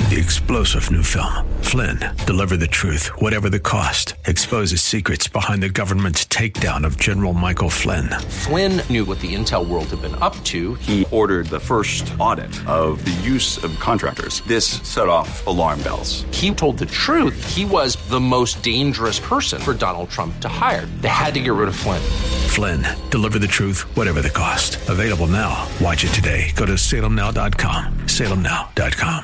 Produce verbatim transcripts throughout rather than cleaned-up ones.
The explosive new film, Flynn, deliver the truth, whatever the cost, exposes secrets behind the government's takedown of General Michael Flynn. Flynn knew what the intel world had been up to. He ordered the first audit of the use of contractors. This set off alarm bells. He told the truth. He was the most dangerous person for Donald Trump to hire. They had to get rid of Flynn. Flynn, deliver the truth, whatever the cost. Available now. Watch it today. Go to salem now dot com. salem now dot com.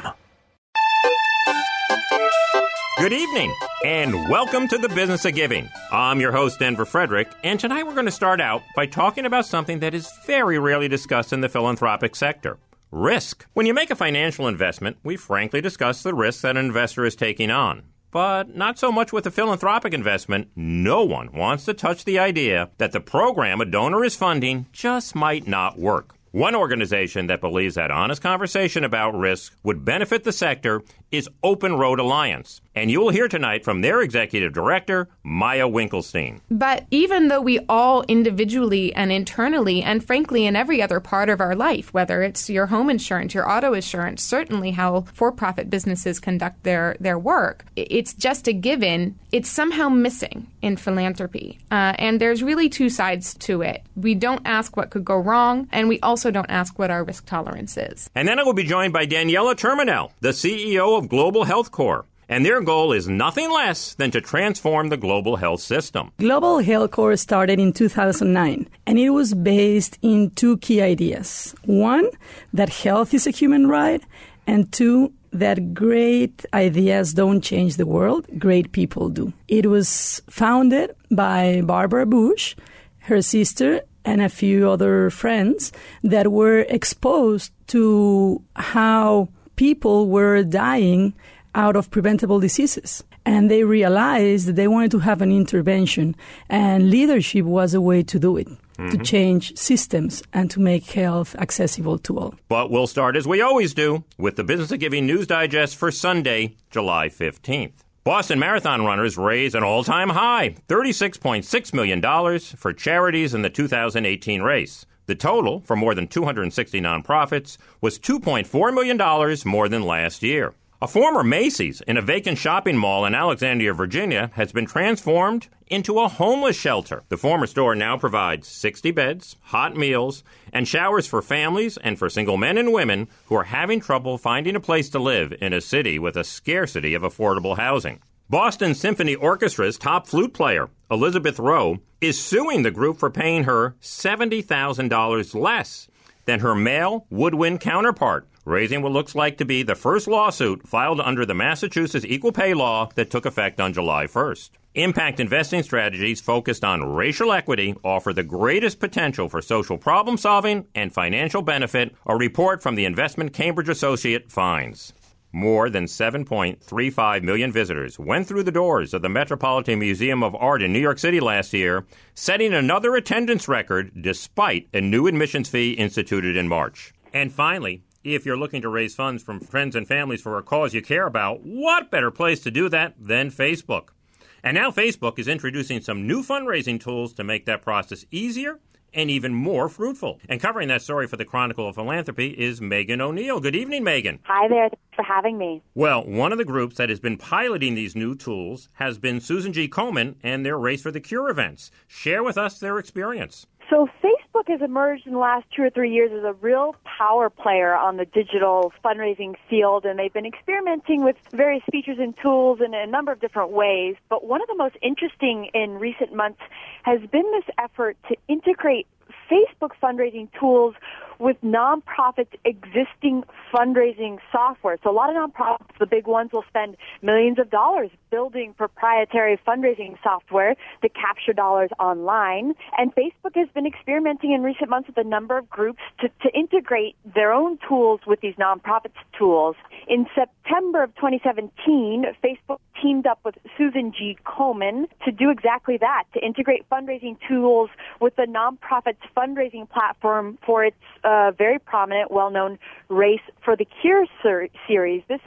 Good evening, and welcome to the Business of Giving. I'm your host, Denver Frederick, and tonight we're going to start out by talking about something that is very rarely discussed in the philanthropic sector: risk. When you make a financial investment, we frankly discuss the risk that an investor is taking on. But not so much with a philanthropic investment. No one wants to touch the idea that the program a donor is funding just might not work. One organization that believes that honest conversation about risk would benefit the sector is Open Road Alliance. And you will hear tonight from their executive director, Maya Winkelstein. But even though we all individually and internally, and frankly in every other part of our life, whether it's your home insurance, your auto insurance, certainly how for-profit businesses conduct their, their work, it's just a given. It's somehow missing in philanthropy. Uh, and there's really two sides to it. We don't ask what could go wrong, and we also don't ask what our risk tolerance is. And then I will be joined by Daniela Terminel, the C E O of Global Health Corps. And their goal is nothing less than to transform the global health system. Global Health Corps started in two thousand nine, and it was based in two key ideas. One, that health is a human right, and two, that great ideas don't change the world, great people do. It was founded by Barbara Bush, her sister, and a few other friends that were exposed to how people were dying out of preventable diseases. And they realized that they wanted to have an intervention, and leadership was a way to do it, mm-hmm. to change systems and to make health accessible to all. But we'll start, as we always do, with the Business of Giving News Digest for Sunday, July fifteenth. Boston Marathon runners raised an all-time high, thirty-six point six million dollars, for charities in the two thousand eighteen race. The total, for more than two hundred sixty nonprofits, was two point four million dollars more than last year. A former Macy's in a vacant shopping mall in Alexandria, Virginia, has been transformed into a homeless shelter. The former store now provides sixty beds, hot meals, and showers for families and for single men and women who are having trouble finding a place to live in a city with a scarcity of affordable housing. Boston Symphony Orchestra's top flute player, Elizabeth Rowe, is suing the group for paying her seventy thousand dollars less than her male woodwind counterpart, raising what looks like to be the first lawsuit filed under the Massachusetts Equal Pay Law that took effect on July first. Impact investing strategies focused on racial equity offer the greatest potential for social problem solving and financial benefit, a report from the investment Cambridge Associate finds. More than seven point three five million visitors went through the doors of the Metropolitan Museum of Art in New York City last year, setting another attendance record despite a new admissions fee instituted in March. And finally, if you're looking to raise funds from friends and families for a cause you care about, what better place to do that than Facebook? And now Facebook is introducing some new fundraising tools to make that process easier and even more fruitful. And covering that story for the Chronicle of Philanthropy is Megan O'Neill. Good evening, Megan. Hi there. Thanks for having me. Well, one of the groups that has been piloting these new tools has been Susan G. Komen and their Race for the Cure events. Share with us their experience. So Facebook has emerged in the last two or three years as a real power player on the digital fundraising field, and they've been experimenting with various features and tools in a number of different ways. But one of the most interesting in recent months has been this effort to integrate Facebook fundraising tools with nonprofits' existing fundraising software. So a lot of nonprofits, the big ones, will spend millions of dollars building proprietary fundraising software to capture dollars online. And Facebook has been experimenting in recent months with a number of groups to, to integrate their own tools with these nonprofits' tools. In September of twenty seventeen, Facebook teamed up with Susan G. Komen to do exactly that, to integrate fundraising tools with the nonprofit's fundraising platform for its uh, very prominent, well-known Race for the Cure ser- series. This is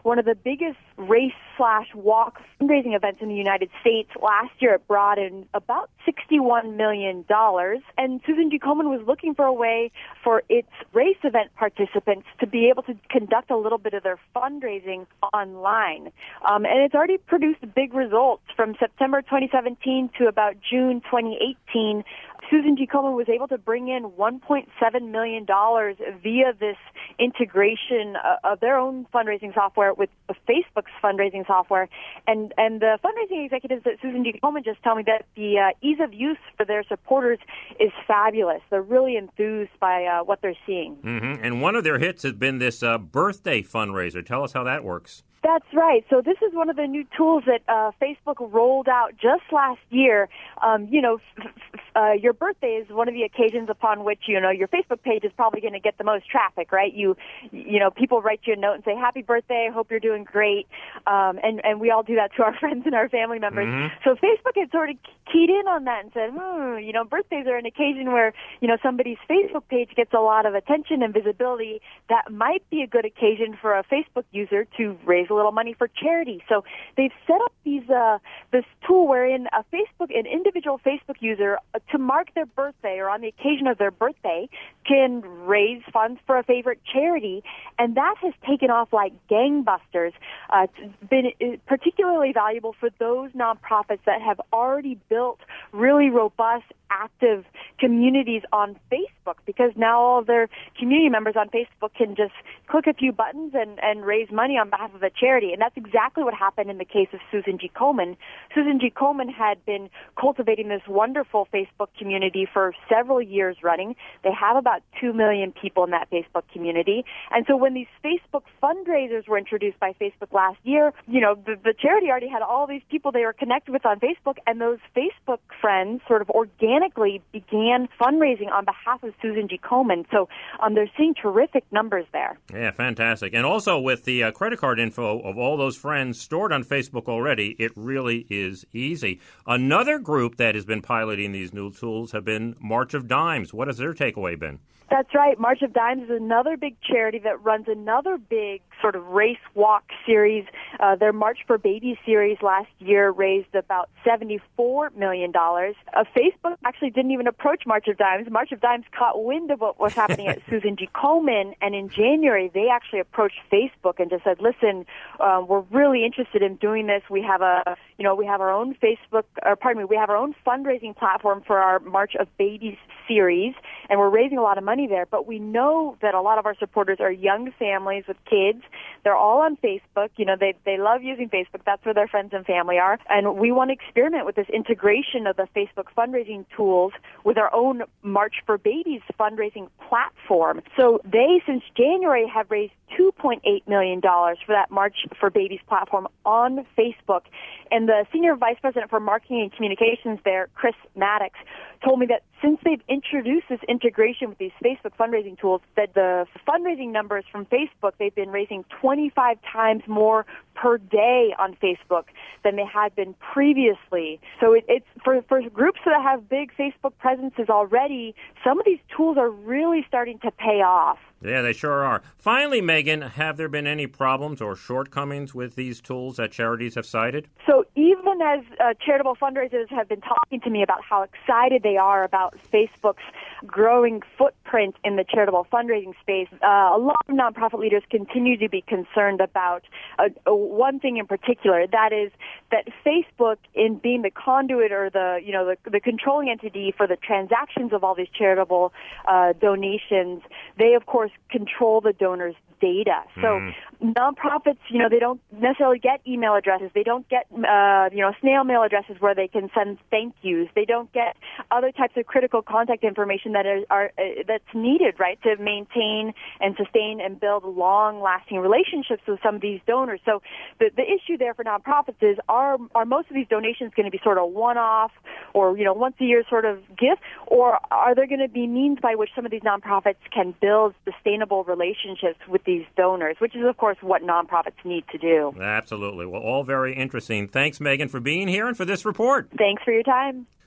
one of the biggest race slash walk fundraising events in the United States. Last year, it brought in about sixty-one million dollars. And Susan G. Komen was looking for a way for its race event participants to be able to conduct a little bit of their fundraising online. Um, and it's already produced big results. From September twenty seventeen to about June twenty eighteen, Susan G. Komen was able to bring in one point seven million dollars via this integration of their own fundraising software with Facebook's fundraising software. And, and the fundraising executives at Susan G. Komen just tell me that the uh, ease of use for their supporters is fabulous. They're really enthused by uh, what they're seeing. Mm-hmm. And one of their hits has been this uh, birthday fundraiser. Tell us how that works. That's right. So this is one of the new tools that uh, Facebook rolled out just last year. Um, you know, f- f- uh, your birthday is one of the occasions upon which, you know, your Facebook page is probably going to get the most traffic, right? You, you know, people write you a note and say, happy birthday, hope you're doing great. Um, and, and we all do that to our friends and our family members. Mm-hmm. So Facebook had sort of keyed in on that and said, hmm, you know, birthdays are an occasion where, you know, somebody's Facebook page gets a lot of attention and visibility. That might be a good occasion for a Facebook user to raise a little money for charity. So they've set up these uh, this tool wherein a Facebook, an individual Facebook user, uh, to mark their birthday or on the occasion of their birthday, can raise funds for a favorite charity, and that has taken off like gangbusters. Uh, it's been particularly valuable for those nonprofits that have already built really robust, active communities on Facebook, because now all of their community members on Facebook can just click a few buttons and, and raise money on behalf of a charity. And that's exactly what happened in the case of Susan G. Komen. Susan G. Komen had been cultivating this wonderful Facebook community for several years running. They have about two million people in that Facebook community. And so when these Facebook fundraisers were introduced by Facebook last year, you know, the, the charity already had all these people they were connected with on Facebook, and those Facebook friends sort of organically began fundraising on behalf of Susan G. Komen. So um, they're seeing terrific numbers there. Yeah, fantastic. And also with the uh, credit card info of all those friends stored on Facebook already, it really is easy. Another group that has been piloting these new tools have been March of Dimes. What has their takeaway been? That's right. March of Dimes is another big charity that runs another big sort of race walk series. Uh, their March for Babies series last year raised about seventy-four million dollars. Uh, Facebook actually didn't even approach March of Dimes. March of Dimes caught wind of what was happening at Susan G. Komen, and in January they actually approached Facebook and just said, listen, uh, we're really interested in doing this. We have a, you know, we have our own Facebook, or pardon me, we have our own fundraising platform for our March of Babies series, and we're raising a lot of money there, but we know that a lot of our supporters are young families with kids. They're all on Facebook. You know, they they love using Facebook. That's where their friends and family are. And we want to experiment with this integration of the Facebook fundraising tools with our own March for Babies fundraising platform. So they, since January, have raised two point eight million dollars for that March for Babies platform on Facebook. And the Senior Vice President for Marketing and Communications there, Chris Maddox, told me that since they've introduced this integration with these Facebook fundraising tools, that the fundraising numbers from Facebook, they've been raising twenty-five times more per day on Facebook than they had been previously. So it, it's for, for groups that have big Facebook presences already, some of these tools are really starting to pay off. Yeah, they sure are. Finally, Megan, have there been any problems or shortcomings with these tools that charities have cited? So even as uh, charitable fundraisers have been talking to me about how excited they are about Facebook's growing footprint in the charitable fundraising space, uh, a lot of nonprofit leaders continue to be concerned about uh, one thing in particular, that is that Facebook, in being the conduit or the, you know, the, the controlling entity for the transactions of all these charitable uh, donations, they, of course, control the donors' data. So mm. nonprofits, you know, they don't necessarily get email addresses. They don't get, uh, you know, snail mail addresses where they can send thank yous. They don't get other types of critical contact information that are, are uh, that's needed, right, to maintain and sustain and build long-lasting relationships with some of these donors. So the, the issue there for nonprofits is, are are most of these donations going to be sort of one-off or, you know, once-a-year sort of gift, or are there going to be means by which some of these nonprofits can build sustainable relationships with these donors, which is, of course, what nonprofits need to do. Absolutely. Well, all very interesting. Thanks, Megan, for being here and for this report. Thanks for your time.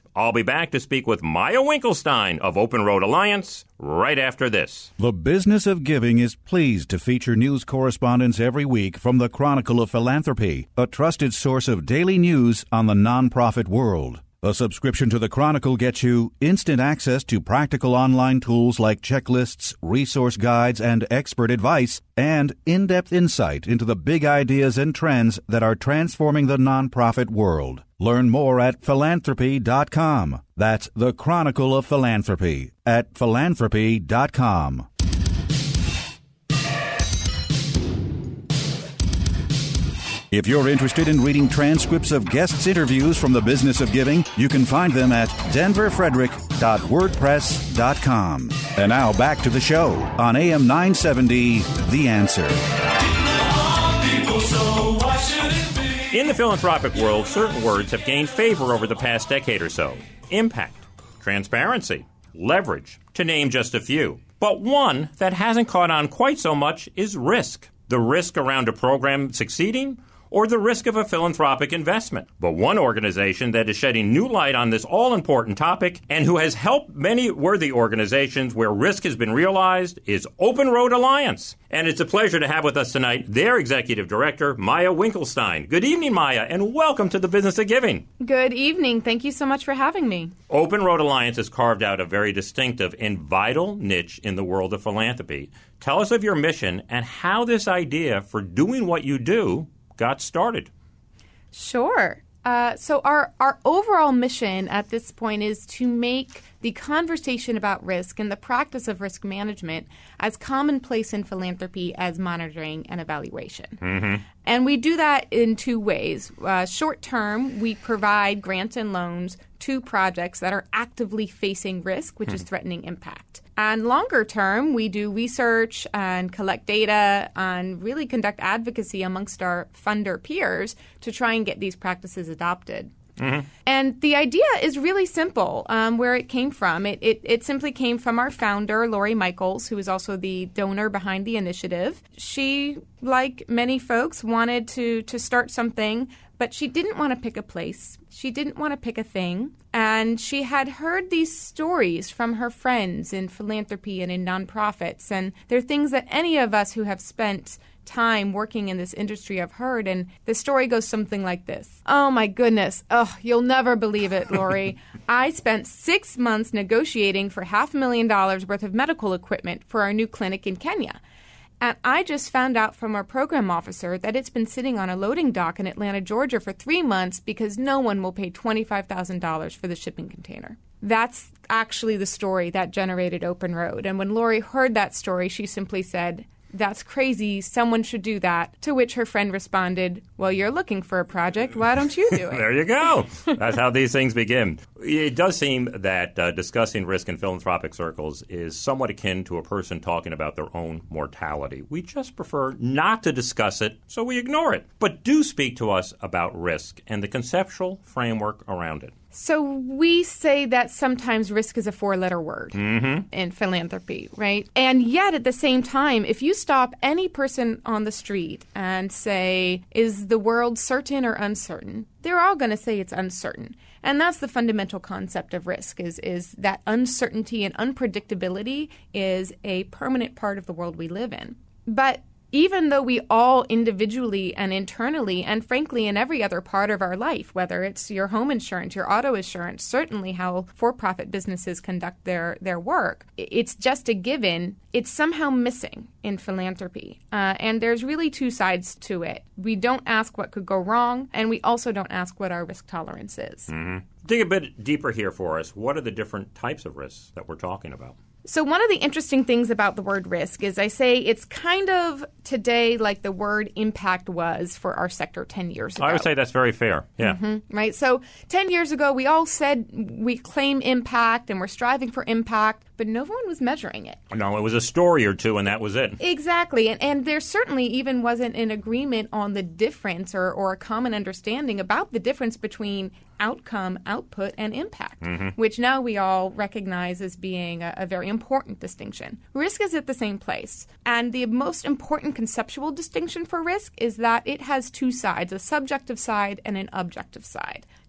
I'll be back to speak with Maya Winkelstein of Open Road Alliance right after this. The Business of Giving is pleased to feature news correspondents every week from the Chronicle of Philanthropy, a trusted source of daily news on the nonprofit world. A subscription to the Chronicle gets you instant access to practical online tools like checklists, resource guides, and expert advice, and in-depth insight into the big ideas and trends that are transforming the nonprofit world. Learn more at philanthropy dot com. That's the Chronicle of Philanthropy at philanthropy dot com. If you're interested in reading transcripts of guests' interviews from the Business of Giving, you can find them at denver frederick dot wordpress dot com. And now back to the show on A M nine seventy, The Answer. In the philanthropic world, certain words have gained favor over the past decade or so. Impact, transparency, leverage, to name just a few. But one that hasn't caught on quite so much is risk. The risk around a program succeeding, or the risk of a philanthropic investment. But one organization that is shedding new light on this all-important topic and who has helped many worthy organizations where risk has been realized is Open Road Alliance. And it's a pleasure to have with us tonight their executive director, Maya Winkelstein. Good evening, Maya, and welcome to the Business of Giving. Good evening. Thank you so much for having me. Open Road Alliance has carved out a very distinctive and vital niche in the world of philanthropy. Tell us of your mission and how this idea for doing what you do got started. Sure. Uh, so our, our overall mission at this point is to make the conversation about risk and the practice of risk management as commonplace in philanthropy as monitoring and evaluation. Mm-hmm. And we do that in two ways. Uh, short term, we provide grants and loans to projects that are actively facing risk, which mm-hmm. is threatening impact. And longer term, we do research and collect data and really conduct advocacy amongst our funder peers to try and get these practices adopted. Mm-hmm. And the idea is really simple, um, where it came from. It, it it simply came from our founder, Lori Michaels, who is also the donor behind the initiative. She, like many folks, wanted to, to start something, but she didn't want to pick a place. She didn't want to pick a thing. And she had heard these stories from her friends in philanthropy and in nonprofits. And they're things that any of us who have spent time working in this industry have heard. And the story goes something like this. Oh, my goodness. Oh, you'll never believe it, Lori. I spent six months negotiating for half a million dollars worth of medical equipment for our new clinic in Kenya. And I just found out from our program officer that it's been sitting on a loading dock in Atlanta, Georgia for three months because no one will pay twenty-five thousand dollars for the shipping container. That's actually the story that generated Open Road. And when Lori heard that story, she simply said, "That's crazy. Someone should do that." To which her friend responded, "Well, you're looking for a project. Why don't you do it?" There you go. That's how these things begin. It does seem that uh, discussing risk in philanthropic circles is somewhat akin to a person talking about their own mortality. We just prefer not to discuss it, so we ignore it. But do speak to us about risk and the conceptual framework around it. So we say that sometimes risk is a four-letter word mm-hmm. in philanthropy, right? And yet at the same time, if you stop any person on the street and say, is the world certain or uncertain? They're all going to say it's uncertain. And that's the fundamental concept of risk, is, is that uncertainty and unpredictability is a permanent part of the world we live in. But even though we all individually and internally, and frankly in every other part of our life, whether it's your home insurance, your auto insurance, certainly how for-profit businesses conduct their, their work, it's just a given, it's somehow missing in philanthropy. Uh, and there's really two sides to it. We don't ask what could go wrong, and we also don't ask what our risk tolerance is. Mm-hmm. Dig a bit deeper here for us. What are the different types of risks that we're talking about? So one of the interesting things about the word risk is I say it's kind of today like the word impact was for our sector ten years ago. I would say that's very fair. Yeah. Mm-hmm, right. So ten years ago, we all said we claim impact and we're striving for impact, but no one was measuring it. No, it was a story or two and that was it. Exactly. And, and there certainly even wasn't an agreement on the difference or, or a common understanding about the difference between outcome, output, and impact, mm-hmm. which now we all recognize as being a, a very important distinction. Risk is at the same place. And the most important conceptual distinction for risk is that it has two sides, a subjective side and an objective side to it.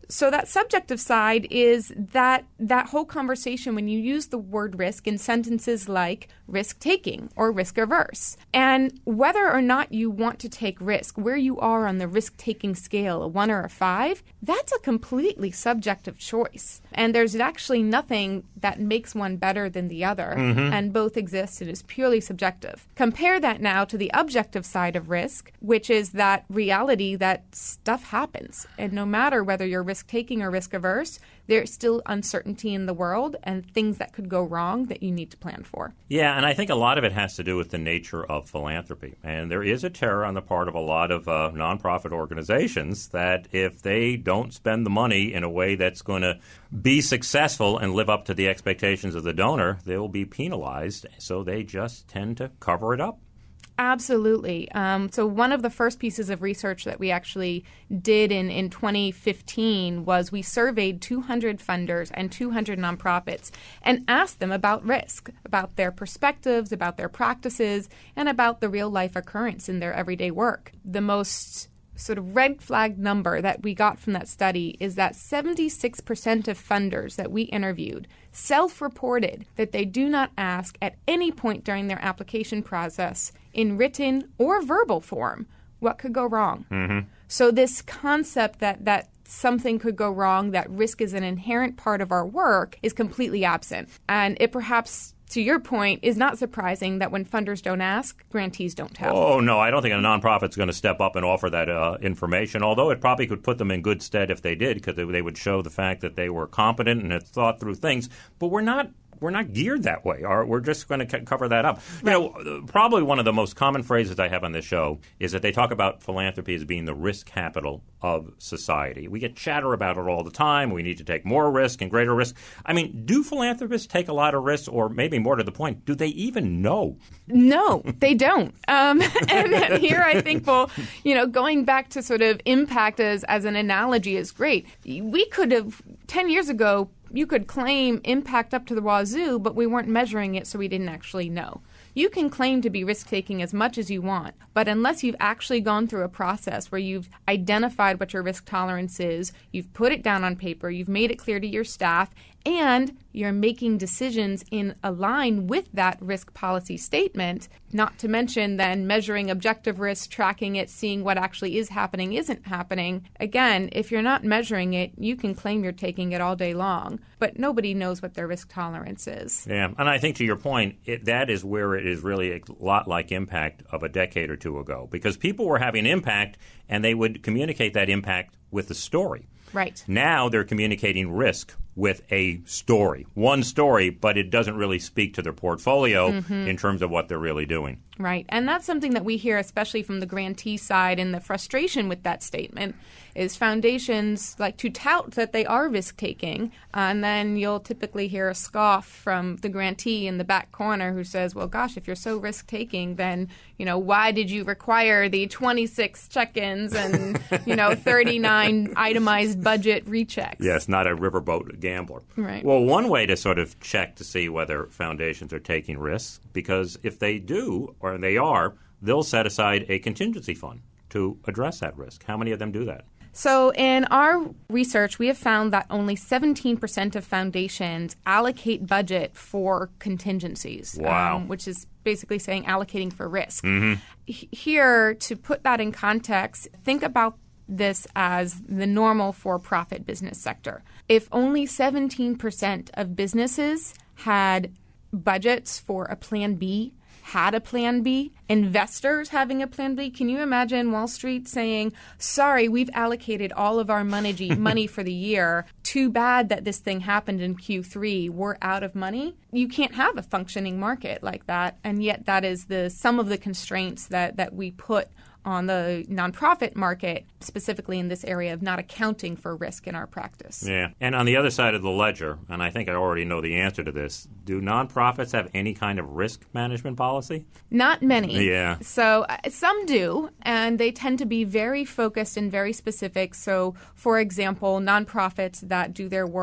So that subjective side is that that whole conversation when you use the word risk in sentences like risk-taking or risk-averse. And whether or not you want to take risk, where you are on the risk-taking scale, a one or a five, that's a completely subjective choice. And there's actually nothing that makes one better than the other, mm-hmm. and both exist. It is purely subjective. Compare that now to the objective side of risk, which is that reality that stuff happens. And no matter whether you're risk-taking or risk-averse, there's still uncertainty in the world and things that could go wrong that you need to plan for. Yeah, and I think a lot of it has to do with the nature of philanthropy. And there is a terror on the part of a lot of uh, nonprofit organizations that if they don't spend the money in a way that's going to be successful and live up to the expectations of the donor, they will be penalized. So they just tend to cover it up. Absolutely. Um, so one of the first pieces of research that we actually did in, in twenty fifteen was we surveyed two hundred funders and two hundred nonprofits and asked them about risk, about their perspectives, about their practices, and about the real-life occurrence in their everyday work. The most sort of red flag number that we got from that study is that seventy-six percent of funders that we interviewed self-reported that they do not ask at any point during their application process in written or verbal form what could go wrong. Mm-hmm. So this concept that, that something could go wrong, that risk is an inherent part of our work, is completely absent. And it perhaps, to your point, is not surprising that when funders don't ask, grantees don't tell. Oh, no, I don't think a nonprofit's going to step up and offer that uh, information, although it probably could put them in good stead if they did, because they, they would show the fact that they were competent and had thought through things. But we're not We're not geared that way. Or we're just going to c- cover that up. Right. You know, probably one of the most common phrases I have on this show is that they talk about philanthropy as being the risk capital of society. We get chatter about it all the time. We need to take more risk and greater risk. I mean, do philanthropists take a lot of risks, or maybe more to the point, do they even know? No, they don't. Um, and, and here I think, well, you know, going back to sort of impact as, as an analogy is great. We could have, ten years ago, you could claim impact up to the wazoo, but we weren't measuring it, so we didn't actually know. You can claim to be risk-taking as much as you want, but unless you've actually gone through a process where you've identified what your risk tolerance is, you've put it down on paper, you've made it clear to your staff, and you're making decisions in align with that risk policy statement, not to mention then measuring objective risk, tracking it, seeing what actually is happening, isn't happening. Again, if you're not measuring it, you can claim you're taking it all day long, but nobody knows what their risk tolerance is. Yeah, and I think to your point, it, that is where it is really a lot like impact of a decade or two ago, because people were having impact and they would communicate that impact with a story. Right. Now they're communicating risk with a story, one story, but it doesn't really speak to their portfolio mm-hmm. in terms of what they're really doing. Right. And that's something that we hear, especially from the grantee side, and the frustration with that statement is foundations like to tout that they are risk-taking, and then you'll typically hear a scoff from the grantee in the back corner who says, well, gosh, if you're so risk-taking, then, you know, why did you require the twenty-six check-ins and, you know, thirty-nine itemized budget rechecks? Yes, not a riverboat gambler. Right. Well, one way to sort of check to see whether foundations are taking risks, because if they do, or they are, they'll set aside a contingency fund to address that risk. How many of them do that? So in our research, we have found that only seventeen percent of foundations allocate budget for contingencies, wow. um, which is basically saying allocating for risk. Mm-hmm. H- here, to put that in context, think about this as the normal for-profit business sector. If only seventeen percent of businesses had budgets for a plan B, had a plan B, investors having a plan B, can you imagine Wall Street saying, sorry, we've allocated all of our money, money for the year. Too bad that this thing happened in Q three. We're out of money. You can't have a functioning market like that. And yet that is the some of the constraints that, that we put on the nonprofit market, specifically in this area of not accounting for risk in our practice. Yeah. And on the other side of the ledger, and I think I already know the answer to this, do nonprofits have any kind of risk management policy? Not many. Yeah. So uh, some do, and they tend to be very focused and very specific. So, for example, nonprofits that do their work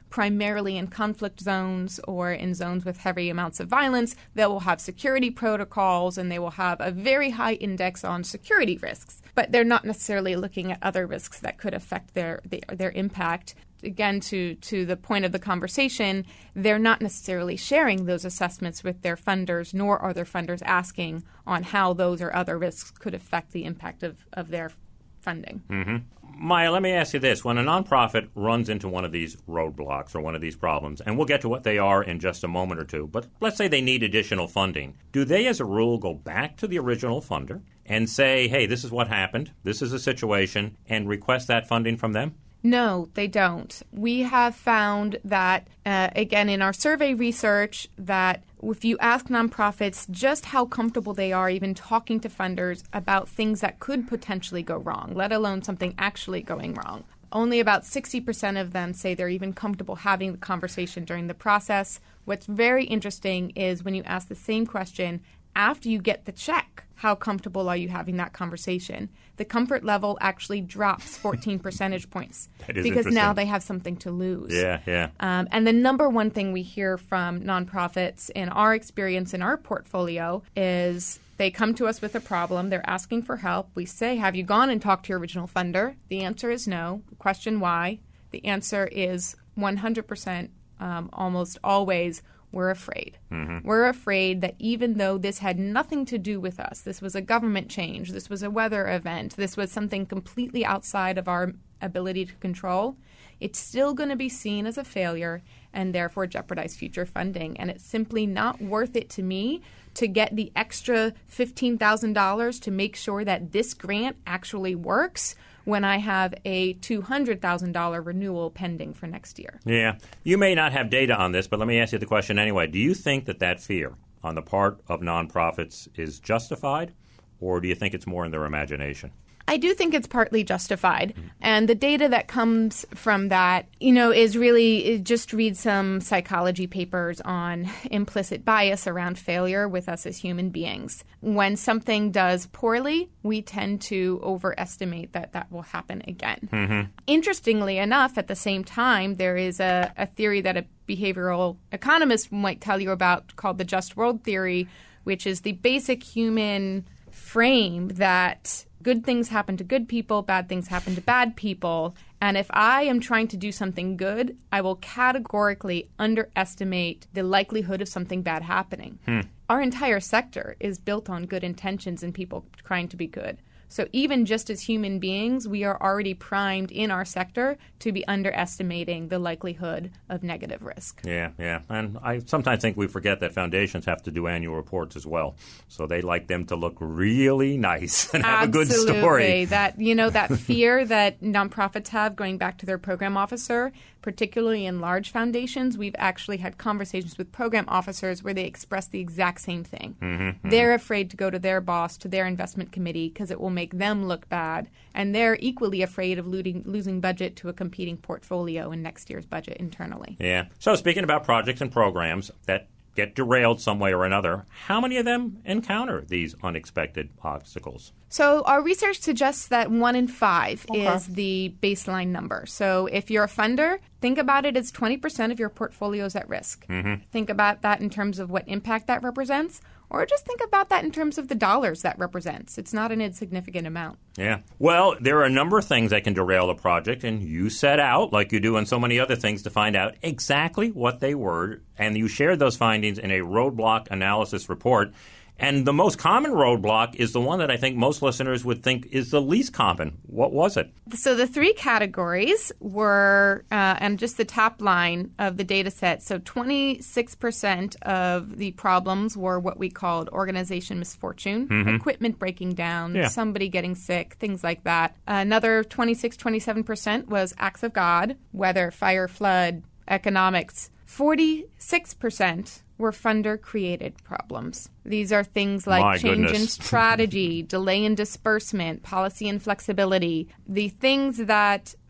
primarily in conflict zones or in zones with heavy amounts of violence, they will have security protocols and they will have a very high index on security risks. But they're not necessarily looking at other risks that could affect their their, their impact. Again, to, to the point of the conversation, they're not necessarily sharing those assessments with their funders, nor are their funders asking on how those or other risks could affect the impact of, of their funding. Mm-hmm. Maya, let me ask you this. When a nonprofit runs into one of these roadblocks or one of these problems, and we'll get to what they are in just a moment or two, but let's say they need additional funding, do they as a rule go back to the original funder and say, hey, this is what happened, this is a situation, and request that funding from them? No, they don't. We have found that, uh, again, in our survey research, that if you ask nonprofits just how comfortable they are even talking to funders about things that could potentially go wrong, let alone something actually going wrong, only about sixty percent of them say they're even comfortable having the conversation during the process. What's very interesting is when you ask the same question after you get the check, how comfortable are you having that conversation? The comfort level actually drops fourteen percentage points because now they have something to lose. Yeah, yeah. Um, and the number one thing we hear from nonprofits in our experience in our portfolio is they come to us with a problem. They're asking for help. We say, have you gone and talked to your original funder? The answer is no. Question why? The answer is one hundred percent, um, almost always, we're afraid. Mm-hmm. We're afraid that even though this had nothing to do with us, this was a government change, this was a weather event, this was something completely outside of our ability to control, it's still going to be seen as a failure and therefore jeopardize future funding. And it's simply not worth it to me to get the extra fifteen thousand dollars to make sure that this grant actually works when I have a two hundred thousand dollars renewal pending for next year. Yeah. You may not have data on this, but let me ask you the question anyway. Do you think that that fear on the part of nonprofits is justified, or do you think it's more in their imagination? I do think it's partly justified. And the data that comes from that, you know, is really just read some psychology papers on implicit bias around failure with us as human beings. When something does poorly, we tend to overestimate that that will happen again. Mm-hmm. Interestingly enough, at the same time, there is a, a theory that a behavioral economist might tell you about called the just world theory, which is the basic human frame that good things happen to good people, bad things happen to bad people. And if I am trying to do something good, I will categorically underestimate the likelihood of something bad happening. Hmm. Our entire sector is built on good intentions and people trying to be good. So even just as human beings, we are already primed in our sector to be underestimating the likelihood of negative risk. Yeah, yeah. And I sometimes think we forget that foundations have to do annual reports as well. So they like them to look really nice and have Absolutely. a good story. That, you know, that fear that nonprofits have going back to their program officer, particularly in large foundations, we've actually had conversations with program officers where they express the exact same thing. Mm-hmm, mm-hmm. They're afraid to go to their boss, to their investment committee, because it will make them look bad. And they're equally afraid of losing, losing budget to a competing portfolio in next year's budget internally. Yeah. So speaking about projects and programs that get derailed some way or another, how many of them encounter these unexpected obstacles? So our research suggests that one in five Okay. is the baseline number. So if you're a funder, think about it as twenty percent of your portfolio is at risk. Mm-hmm. Think about that in terms of what impact that represents, or just think about that in terms of the dollars that represents. It's not an insignificant amount. Yeah. Well, there are a number of things that can derail a project, and you set out, like you do on so many other things, to find out exactly what they were, and you shared those findings in a roadblock analysis report. And the most common roadblock is the one that I think most listeners would think is the least common. What was it? So the three categories were, uh, and just the top line of the data set, so twenty-six percent of the problems were what we called organization misfortune, mm-hmm. equipment breaking down, yeah. somebody getting sick, things like that. Another twenty-six, twenty-seven percent was acts of God, weather, fire, flood, economics. forty-six percent were funder-created problems. These are things like My change goodness. in strategy, delay in disbursement, policy inflexibility, the things that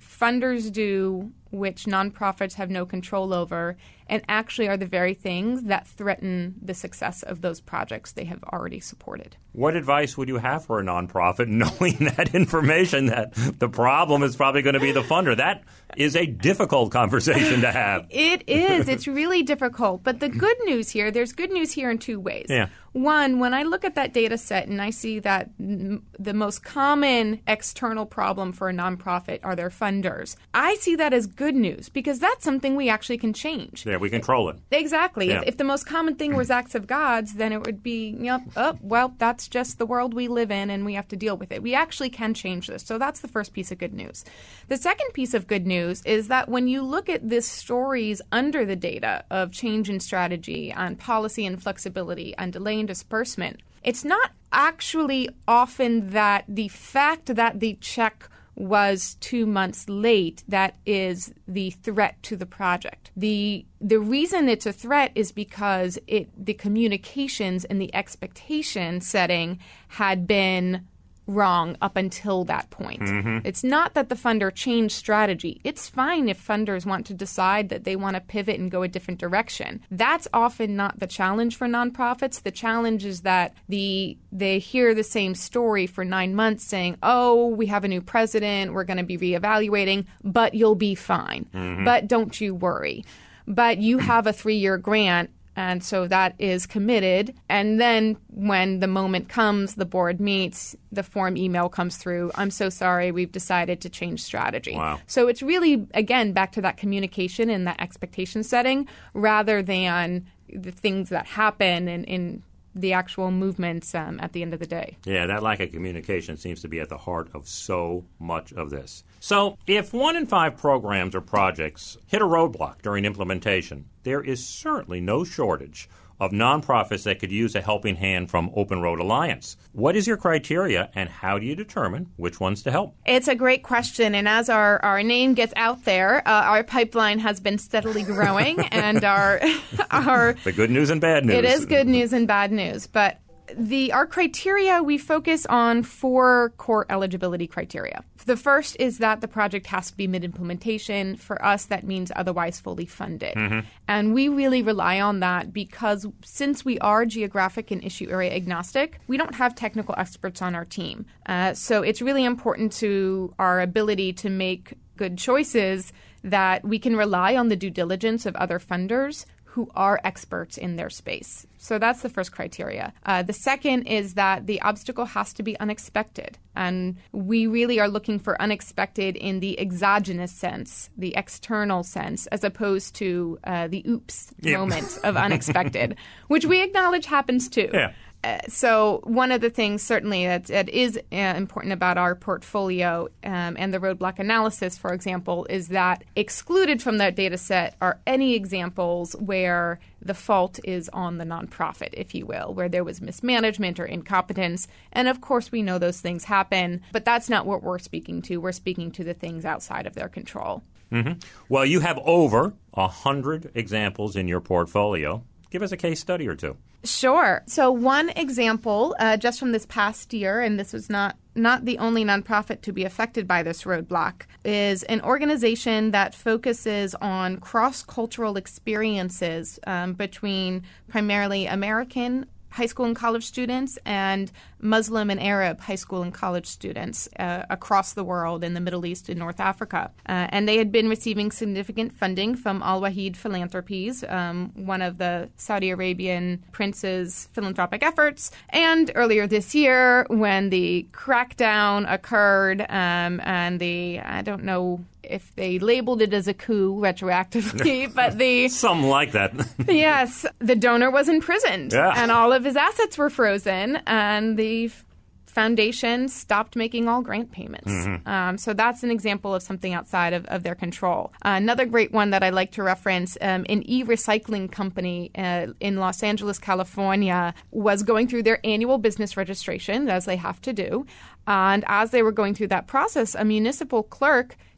funders do, which nonprofits have no control over, and actually are the very things that threaten the success of those projects they have already supported. What advice would you have for a nonprofit knowing that information, that the problem is probably going to be the funder? That is a difficult conversation to have. It is. It's really difficult. But the good news here, there's good news here in two ways. Yeah. One, when I look at that data set and I see that m- the most common external problem for a nonprofit are their funders, I see that as good news because that's something we actually can change. Yeah, we control it. Exactly. Yeah. If, if the most common thing was acts of gods, then it would be, yep, oh, well, that's just the world we live in and we have to deal with it. We actually can change this. So that's the first piece of good news. The second piece of good news is that when you look at the stories under the data of change in strategy, on policy and flexibility, on delay and disbursement, it's not actually often that the fact that the check was two months late that is the threat to the project. The the reason it's a threat is because it the communications and the expectation setting had been wrong up until that point. Mm-hmm. It's not that the funder changed strategy. It's fine if funders want to decide that they want to pivot and go a different direction. That's often not the challenge for nonprofits. The challenge is that the they hear the same story for nine months saying, oh, we have a new president, we're going to be reevaluating, but you'll be fine. Mm-hmm. But don't you worry. But you have a three-year grant, and so that is committed. And then when the moment comes, the board meets, the form email comes through, I'm so sorry, we've decided to change strategy. Wow. So it's really, again, back to that communication and that expectation setting rather than the things that happen in, in the actual movements um, at the end of the day. Yeah, that lack of communication seems to be at the heart of so much of this. So if one in five programs or projects hit a roadblock during implementation, there is certainly no shortage of nonprofits that could use a helping hand from Open Road Alliance. What is your criteria, and how do you determine which ones to help? It's a great question, and as our, our name gets out there, uh, our pipeline has been steadily growing, and our our the good news and bad news. It is good news and bad news, but the our criteria, we focus on four core eligibility criteria. The first is that the project has to be mid-implementation. For us, that means otherwise fully funded. Mm-hmm. And we really rely on that because since we are geographic and issue area agnostic, we don't have technical experts on our team. Uh, so it's really important to our ability to make good choices that we can rely on the due diligence of other funders who are experts in their space. So that's the first criteria. Uh, the second is that the obstacle has to be unexpected. And we really are looking for unexpected in the exogenous sense, the external sense, as opposed to uh, the oops yeah. moment of unexpected, which we acknowledge happens too. Yeah. Uh, so one of the things certainly that, that is uh, important about our portfolio um, and the roadblock analysis, for example, is that excluded from that data set are any examples where the fault is on the nonprofit, if you will, where there was mismanagement or incompetence. And of course, we know those things happen, but that's not what we're speaking to. We're speaking to the things outside of their control. Mm-hmm. Well, you have over one hundred examples in your portfolio. Give us a case study or two. Sure. So one example, uh, just from this past year, and this was not, not the only nonprofit to be affected by this roadblock, is an organization that focuses on cross-cultural experiences um, between primarily American high school and college students and Muslim and Arab high school and college students uh, across the world in the Middle East and North Africa. Uh, and they had been receiving significant funding from Al Wahid Philanthropies, um, one of the Saudi Arabian prince's philanthropic efforts. And earlier this year, when the crackdown occurred um, and the, I don't know if they labeled it as a coup retroactively, but the... Something like that. Yes. The donor was imprisoned, yeah. and all of his assets were frozen, and the foundation stopped making all grant payments. Mm-hmm. Um, so that's an example of something outside of, of their control. Uh, another great one that I like to reference, um, an e-recycling company uh, in Los Angeles, California, was going through their annual business registration, as they have to do. And as they were going through that process, a municipal clerk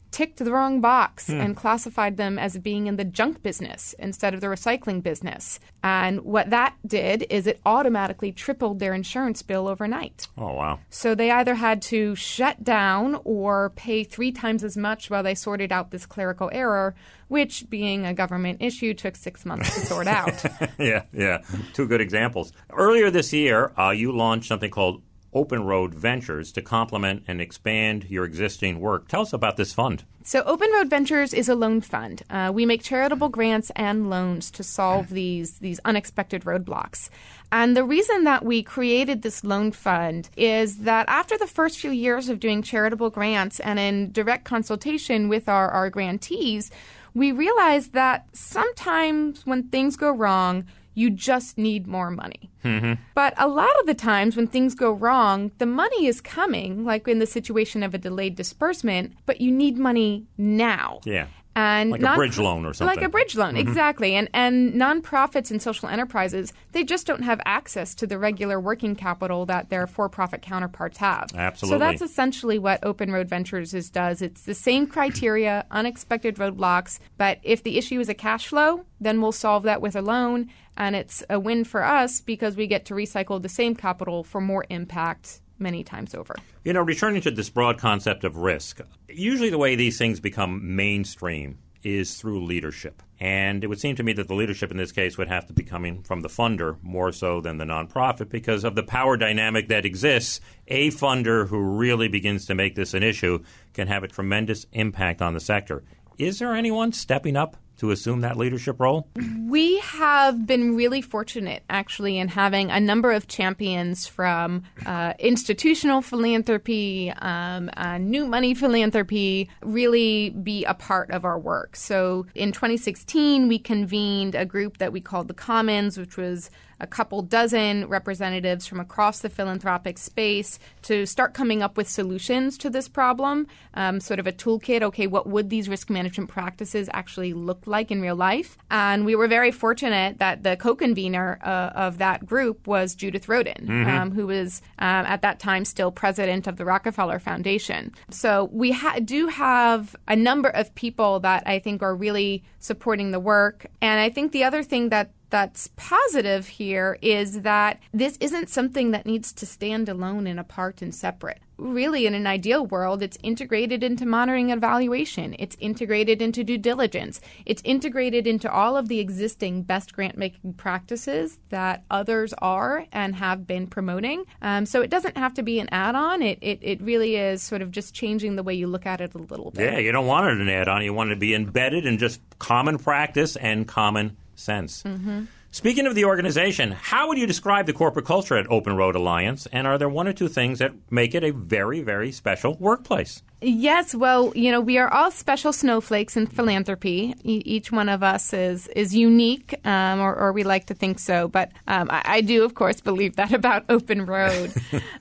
ticked the wrong box hmm. and classified them as being in the junk business instead of the recycling business. And what that did is it automatically tripled their insurance bill overnight. Oh, wow. So they either had to shut down or pay three times as much while they sorted out this clerical error, which, being a government issue, took six months to sort out. yeah, yeah. Two good examples. Earlier this year, uh, you launched something called Open Road Ventures to complement and expand your existing work. Tell us about this fund. So Open Road Ventures is a loan fund. Uh, we make charitable grants and loans to solve these, these unexpected roadblocks. And the reason that we created this loan fund is that after the first few years of doing charitable grants and in direct consultation with our, our grantees, we realized that sometimes when things go wrong, you just need more money. Mm-hmm. But a lot of the times when things go wrong, the money is coming, like in the situation of a delayed disbursement, but you need money now. Yeah. And like non- a bridge loan or something. Like a bridge loan, mm-hmm. exactly. And and nonprofits and social enterprises, they just don't have access to the regular working capital that their for-profit counterparts have. Absolutely. So that's essentially what Open Road Ventures is, does. It's the same criteria, unexpected roadblocks, but if the issue is a cash flow, then we'll solve that with a loan, and it's a win for us because we get to recycle the same capital for more impact many times over. You know, returning to this broad concept of risk, usually the way these things become mainstream is through leadership. And it would seem to me that the leadership in this case would have to be coming from the funder more so than the nonprofit because of the power dynamic that exists. A funder who really begins to make this an issue can have a tremendous impact on the sector. Is there anyone stepping up to assume that leadership role? We have been really fortunate, actually, in having a number of champions from uh, institutional philanthropy, um, uh, new money philanthropy, really be a part of our work. So in twenty sixteen, we convened a group that we called the Commons, which was a couple dozen representatives from across the philanthropic space to start coming up with solutions to this problem, um, sort of a toolkit. Okay, what would these risk management practices actually look like in real life? And we were very fortunate that the co-convener uh, of that group was Judith Rodin, mm-hmm. um, who was um, at that time still president of the Rockefeller Foundation. So we ha- do have a number of people that I think are really supporting the work. And I think the other thing that that's positive here is that this isn't something that needs to stand alone and apart and separate. Really, in an ideal world, it's integrated into monitoring and evaluation. It's integrated into due diligence. It's integrated into all of the existing best grant-making practices that others are and have been promoting. Um, so it doesn't have to be an add-on. It, it it really is sort of just changing the way you look at it a little bit. Yeah, you don't want it an add-on. You want it to be embedded in just common practice and common sense. Mm-hmm. Speaking of the organization, how would you describe the corporate culture at Open Road Alliance? And are there one or two things that make it a very, very special workplace? Yes, well, you know, we are all special snowflakes in philanthropy. E- each one of us is is unique, um, or, or we like to think so. But um, I, I do, of course, believe that about Open Road.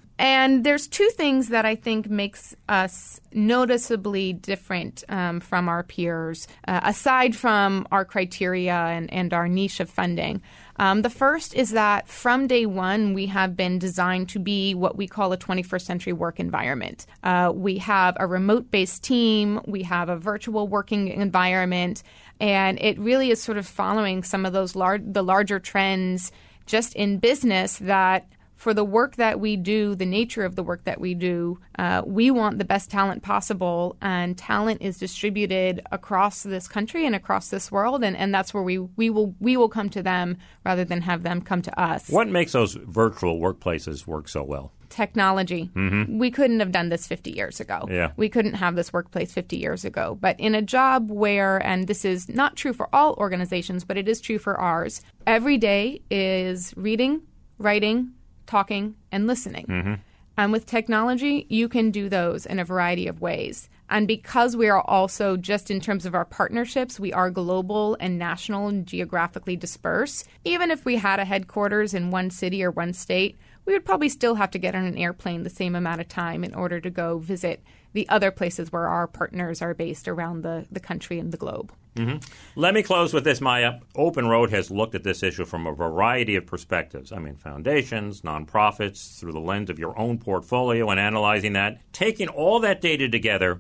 And there's two things that I think makes us noticeably different um, from our peers, uh, aside from our criteria and, and our niche of funding. Um, the first is that from day one, we have been designed to be what we call a twenty-first century work environment. Uh, we have a remote-based team. We have a virtual working environment. And it really is sort of following some of those lar- the larger trends just in business that for the work that we do, the nature of the work that we do, uh, we want the best talent possible, and talent is distributed across this country and across this world, and, and that's where we, we will we will come to them rather than have them come to us. What makes those virtual workplaces work so well? Technology. Mm-hmm. We couldn't have done this fifty years ago. Yeah. We couldn't have this workplace fifty years ago. But in a job where, and this is not true for all organizations, but it is true for ours, every day is reading, writing, talking, and listening. Mm-hmm. And with technology, you can do those in a variety of ways. And because we are also, just in terms of our partnerships, we are global and national and geographically dispersed. Even if we had a headquarters in one city or one state, we would probably still have to get on an airplane the same amount of time in order to go visit the other places where our partners are based around the, the country and the globe. Mm-hmm. Let me close with this, Maya. Open Road has looked at this issue from a variety of perspectives. I mean, foundations, nonprofits, through the lens of your own portfolio and analyzing that. Taking all that data together,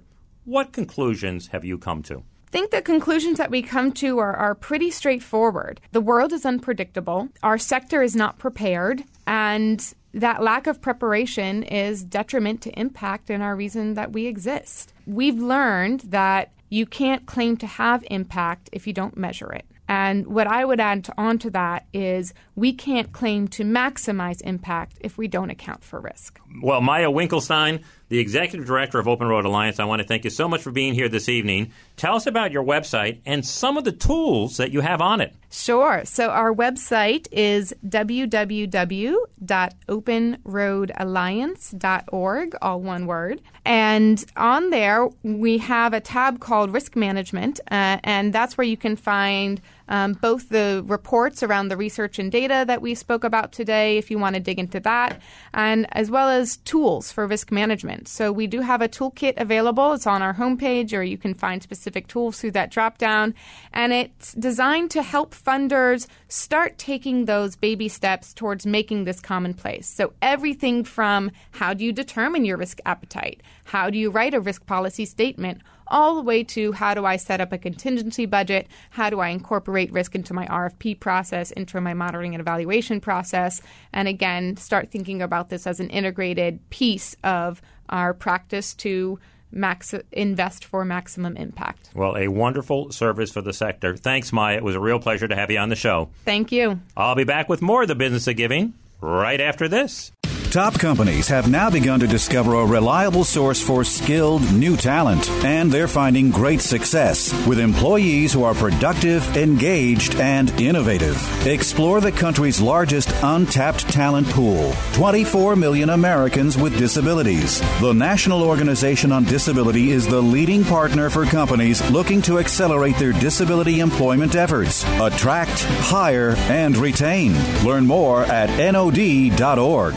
what conclusions have you come to? I think the conclusions that we come to are, are pretty straightforward. The world is unpredictable. Our sector is not prepared. And that lack of preparation is detriment to impact and our reason that we exist. We've learned that you can't claim to have impact if you don't measure it. And what I would add to, on to that is we can't claim to maximize impact if we don't account for risk. Well, Maya Winkelstein, the Executive Director of Open Road Alliance, I want to thank you so much for being here this evening. Tell us about your website and some of the tools that you have on it. Sure. So our website is w w w dot open road alliance dot org, all one word. And on there, we have a tab called Risk Management, uh, and that's where you can find um, both the reports around the research and data that we spoke about today, if you want to dig into that, and as well as tools for risk management. So we do have a toolkit available. It's on our homepage, or you can find specific tools through that drop-down. And it's designed to help funders start taking those baby steps towards making this commonplace. So everything from how do you determine your risk appetite? How do you write a risk policy statement? All the way to how do I set up a contingency budget? How do I incorporate risk into my R F P process, into my monitoring and evaluation process? And again, start thinking about this as an integrated piece of our practice to max invest for maximum impact. Well, a wonderful service for the sector. Thanks, Maya. It was a real pleasure to have you on the show. Thank you. I'll be back with more of the Business of Giving right after this. Top companies have now begun to discover a reliable source for skilled new talent, and they're finding great success with employees who are productive, engaged, and innovative. Explore the country's largest untapped talent pool, twenty-four million Americans with disabilities. The National Organization on Disability is the leading partner for companies looking to accelerate their disability employment efforts. Attract, hire, and retain. Learn more at N O D dot org.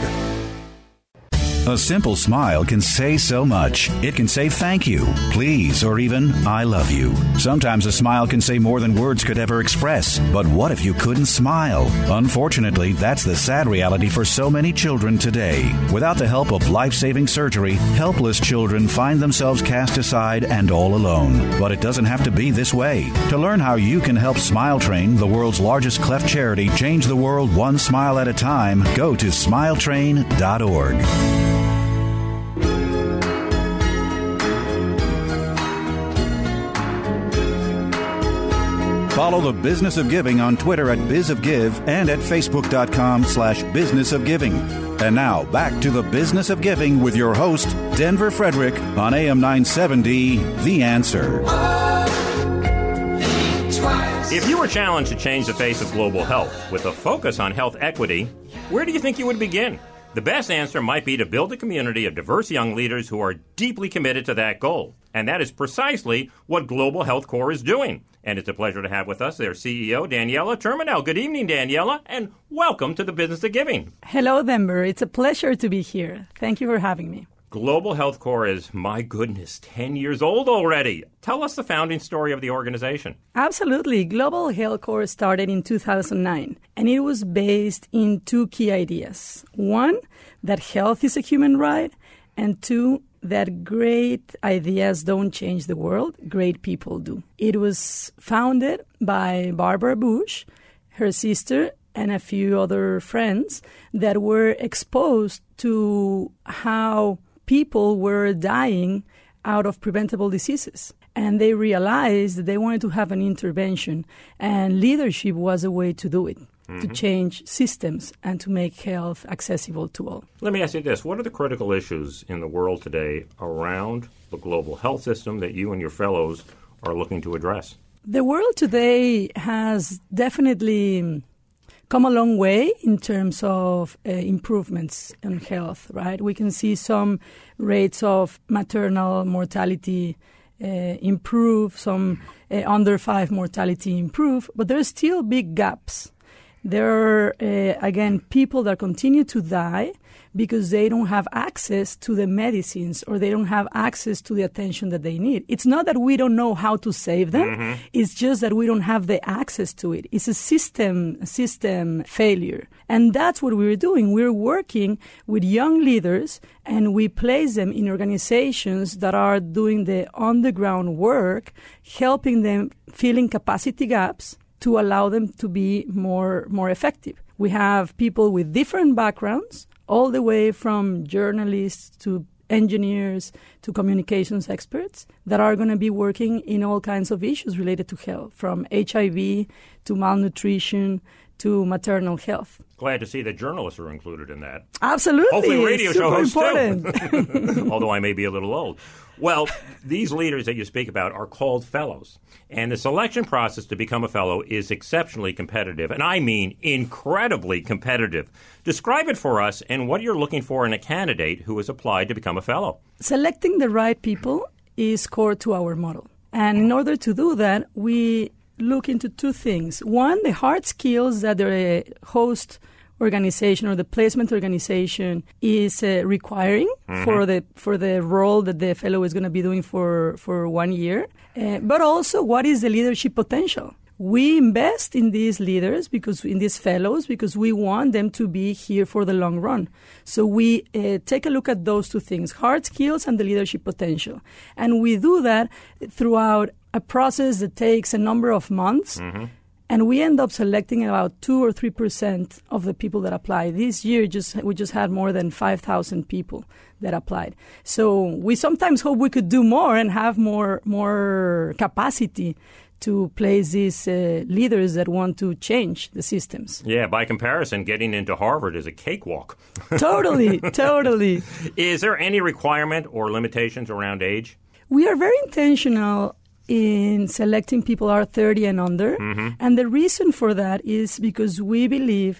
A simple smile can say so much. It can say thank you, please, or even I love you. Sometimes a smile can say more than words could ever express. But what if you couldn't smile? Unfortunately, that's the sad reality for so many children today. Without the help of life-saving surgery, helpless children find themselves cast aside and all alone. But it doesn't have to be this way. To learn how you can help Smile Train, the world's largest cleft charity, change the world one smile at a time, go to smile train dot org. Follow the Business of Giving on Twitter at BizOfGive and at Facebook.com slash Business of Giving. And now, back to the Business of Giving with your host, Denver Frederick, on A M nine seventy, The Answer. If you were challenged to change the face of global health with a focus on health equity, where do you think you would begin? The best answer might be to build a community of diverse young leaders who are deeply committed to that goal. And that is precisely what Global Health Corps is doing. And it's a pleasure to have with us their C E O, Daniela Terminal. Good evening, Daniela, and welcome to the Business of Giving. Hello, Denver. It's a pleasure to be here. Thank you for having me. Global Health Corps is, my goodness, ten years old already. Tell us the founding story of the organization. Absolutely. Global Health Corps started in two thousand nine, and it was based in two key ideas. One, that health is a human right, and two, that great ideas don't change the world, great people do. It was founded by Barbara Bush, her sister, and a few other friends that were exposed to how people were dying out of preventable diseases. And they realized that they wanted to have an intervention, and leadership was a way to do it. Mm-hmm. To change systems and to make health accessible to all. Let me ask you this. What are the critical issues in the world today around the global health system that you and your fellows are looking to address? The world today has definitely come a long way in terms of uh, improvements in health, right? We can see some rates of maternal mortality uh, improve, some uh, under five mortality improve, but there are still big gaps. There are, uh, again, people that continue to die because they don't have access to the medicines or they don't have access to the attention that they need. It's not that we don't know how to save them. Mm-hmm. It's just that we don't have the access to it. It's a system, a system failure. And that's what we're doing. We're working with young leaders and we place them in organizations that are doing the on-the-ground work, helping them filling capacity gaps to allow them to be more, more effective. We have people with different backgrounds, all the way from journalists to engineers to communications experts that are going to be working in all kinds of issues related to health, from H I V to malnutrition to maternal health. Glad to see that journalists are included in that. Absolutely. Hopefully radio show hosts important. too, although I may be a little old. Well, these leaders that you speak about are called fellows, and the selection process to become a fellow is exceptionally competitive, and I mean incredibly competitive. Describe it for us and what you're looking for in a candidate who has applied to become a fellow. Selecting the right people is core to our model, and in order to do that, we look into two things. One, the hard skills that the host organization or the placement organization is uh, requiring mm-hmm. for the for the role that the fellow is going to be doing for, for one year. Uh, but also, what is the leadership potential? We invest in these leaders, because in these fellows, because we want them to be here for the long run. So we uh, take a look at those two things, hard skills and the leadership potential. And we do that throughout a process that takes a number of months. Mm-hmm. And we end up selecting about two or three percent of the people that apply. This year, just we just had more than five thousand people that applied. So we sometimes hope we could do more and have more more capacity to place these uh, leaders that want to change the systems. Yeah, by comparison, getting into Harvard is a cakewalk. Totally, totally. Is there any requirement or limitations around age? We are very intentional in selecting people who are thirty and under. Mm-hmm. And the reason for that is because we believe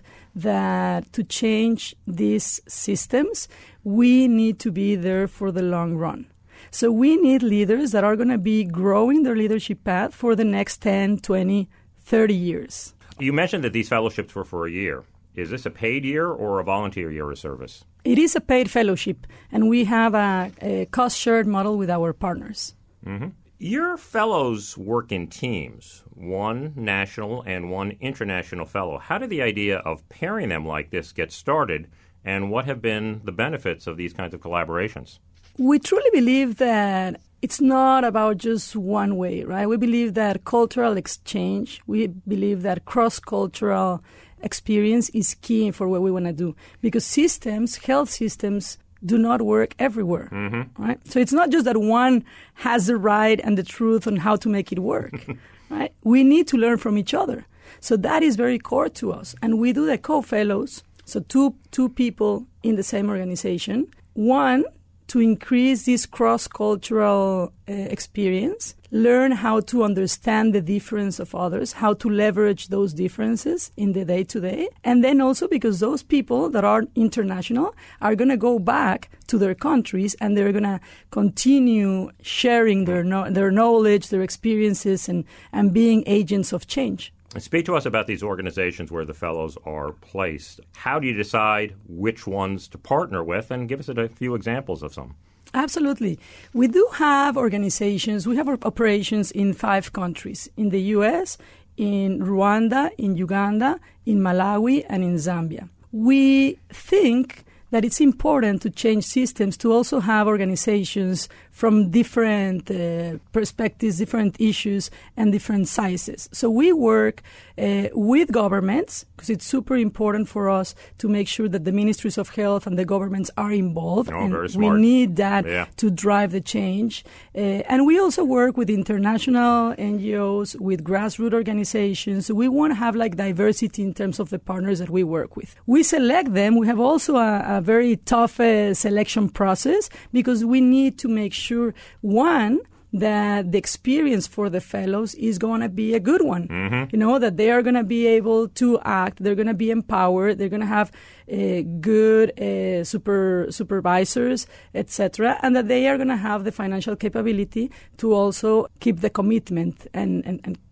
that to change these systems, we need to be there for the long run. So we need leaders that are going to be growing their leadership path for the next ten, twenty, thirty years. You mentioned that these fellowships were for a year. Is this a paid year or a volunteer year of service? It is a paid fellowship, and we have a, a cost-shared model with our partners. Mm-hmm. Your fellows work in teams, one national and one international fellow. How did the idea of pairing them like this get started, and what have been the benefits of these kinds of collaborations? We truly believe that it's not about just one way, right? We believe that cultural exchange, we believe that cross-cultural experience is key for what we want to do, because systems, health systems, do not work everywhere, mm-hmm. right? So it's not just that one has the right and the truth on how to make it work, right? We need to learn from each other. So that is very core to us. And we do the co-fellows, so two two people in the same organization. One, to increase this cross-cultural uh, experience, learn how to understand the difference of others, how to leverage those differences in the day-to-day. And then also because those people that are international are going to go back to their countries and they're going to continue sharing their no- their knowledge, their experiences, and, and being agents of change. Speak to us about these organizations where the fellows are placed. How do you decide which ones to partner with? And give us a few examples of some. Absolutely. We do have organizations. We have operations in five countries, in the U S, in Rwanda, in Uganda, in Malawi, and in Zambia. We think that it's important to change systems to also have organizations from different uh, perspectives, different issues, and different sizes. So we work uh, with governments, because it's super important for us to make sure that the ministries of health and the governments are involved. Oh, and very smart. We need that yeah. to drive the change. Uh, and we also work with international N G Os, with grassroots organizations. We want to have like diversity in terms of the partners that we work with. We select them. We have also a, a very tough uh, selection process, because we need to make sure, one, that the experience for the fellows is going to be a good one. Mm-hmm. You know, that they are going to be able to act, they're going to be empowered, they're going to have uh, good uh, super supervisors, et cetera, and that they are going to have the financial capability to also keep the commitment and, and, and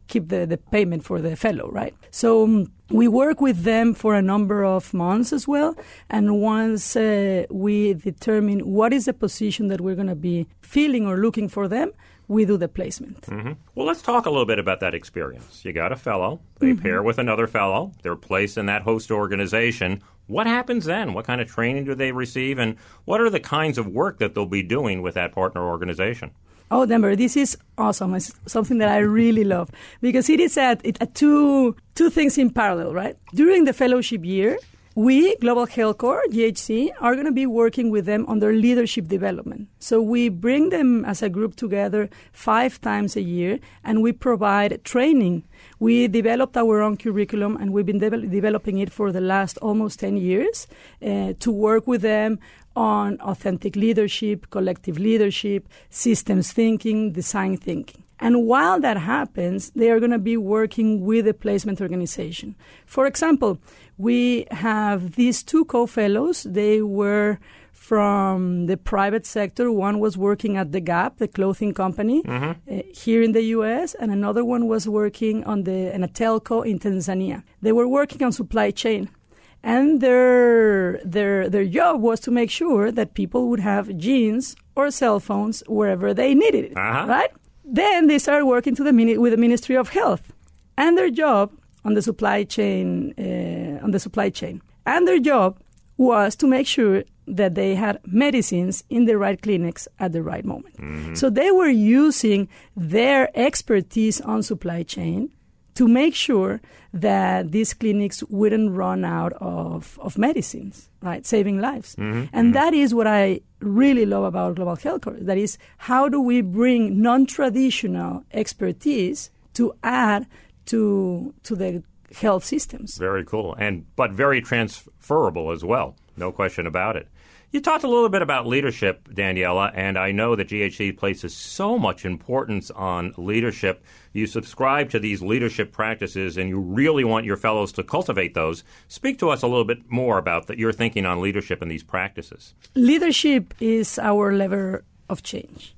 keep the, the payment for the fellow, right? So um, we work with them for a number of months as well. And once uh, we determine what is the position that we're going to be filling or looking for them, we do the placement. Mm-hmm. Well, let's talk a little bit about that experience. You got a fellow, they mm-hmm. pair with another fellow, they're placed in that host organization. What happens then? What kind of training do they receive? And what are the kinds of work that they'll be doing with that partner organization? Oh, Denver, this is awesome. It's something that I really love because it is at, it, at two, two things in parallel, right? During the fellowship year, we, Global Health Corps, G H C, are going to be working with them on their leadership development. So we bring them as a group together five times a year, and we provide training. We developed our own curriculum, and we've been de- developing it for the last almost ten years uh, to work with them on authentic leadership, collective leadership, systems thinking, design thinking. And while that happens, they are going to be working with the placement organization. For example, we have these two co-fellows. They were from the private sector. One was working at The Gap, the clothing company, mm-hmm. uh, here in the U S, and another one was working on the in a telco in Tanzania. They were working on supply chain. And their their their job was to make sure that people would have jeans or cell phones wherever they needed it, uh-huh. right? Then they started working to the mini- with the Ministry of Health, and their job on the supply chain uh, on the supply chain, and their job was to make sure that they had medicines in the right clinics at the right moment. Mm-hmm. So they were using their expertise on supply chain to make sure that these clinics wouldn't run out of, of medicines, right? Saving lives. Mm-hmm. And mm-hmm. that is what I really love about Global Health Corps. That is, how do we bring non-traditional expertise to add to to the health systems? Very cool, and but very transferable as well. No question about it. You talked a little bit about leadership, Daniela, and I know that G H C places so much importance on leadership. You subscribe to these leadership practices, and you really want your fellows to cultivate those. Speak to us a little bit more about the, your thinking on leadership and these practices. Leadership is our lever of change.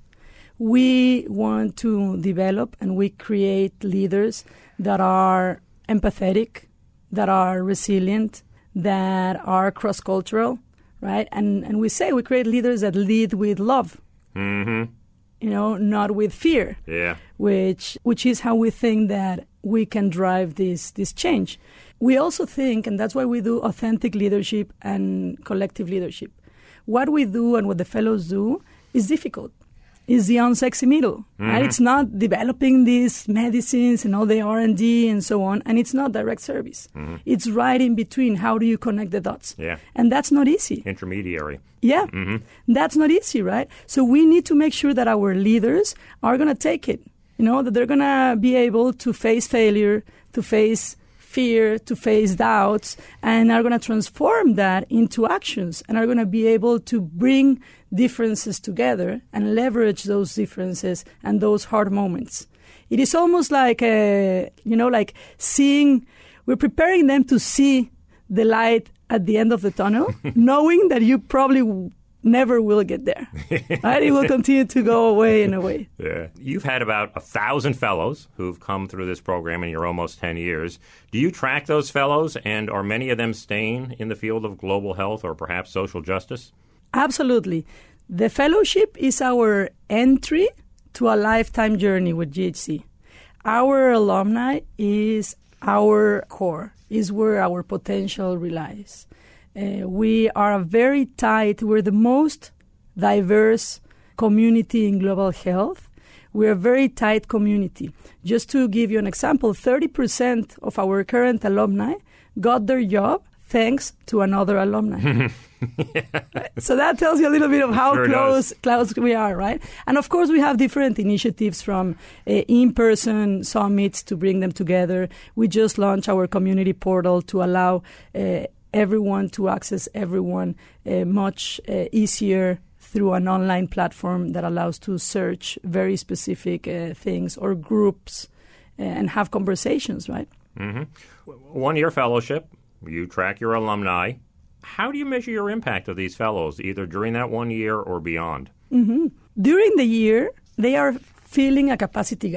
We want to develop and we create leaders that are empathetic, that are resilient, that are cross-cultural, right? And and we say we create leaders that lead with love, mm-hmm. you know, not with fear. Yeah. Which which is how we think that we can drive this this change. We also think, and that's why we do authentic leadership and collective leadership. What we do and what the fellows do is difficult. Is the unsexy middle, mm-hmm. right? It's not developing these medicines and all the R and D and so on, and it's not direct service. Mm-hmm. It's right in between. How do you connect the dots? Yeah. And that's not easy. Intermediary. Yeah, mm-hmm. that's not easy, right? So we need to make sure that our leaders are going to take it, you know, that they're going to be able to face failure, to face fear, to face doubts, and are going to transform that into actions and are going to be able to bring differences together and leverage those differences and those hard moments. It is almost like, a, you know, like seeing, we're preparing them to see the light at the end of the tunnel, knowing that you probably w- never will get there. Right? It will continue to go away and away. Yeah. You've had about a thousand fellows who've come through this program in your almost ten years. Do you track those fellows, and are many of them staying in the field of global health or perhaps social justice? Absolutely. The fellowship is our entry to a lifetime journey with G H C. Our alumni is our core, is where our potential relies. Uh, we are a very tight, we're the most diverse community in global health. We're a very tight community. Just to give you an example, thirty percent of our current alumni got their job thanks to another alumni. Yeah. So that tells you a little bit of how sure close close we are, right? And of course, we have different initiatives from uh, in-person summits to bring them together. We just launched our community portal to allow uh, everyone to access everyone uh, much uh, easier through an online platform that allows to search very specific uh, things or groups uh, and have conversations, right? Mm-hmm. One-year fellowship, you track your alumni. How do you measure your impact of these fellows, either during that one year or beyond? Mm-hmm. During the year, they are filling a capacity gap.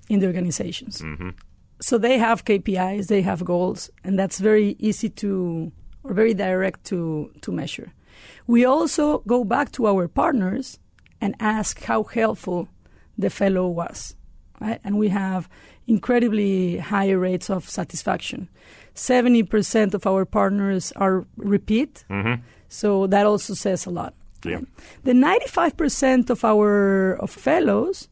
in the organizations. Mm-hmm. So they have K P Is, they have goals, and that's very easy to, or very direct to, to measure. We also go back to our partners and ask how helpful the fellow was, right? And we have incredibly high rates of satisfaction. seventy percent of our partners are repeat, mm-hmm. so that also says a lot. Yeah. Right? The ninety-five percent of our of fellows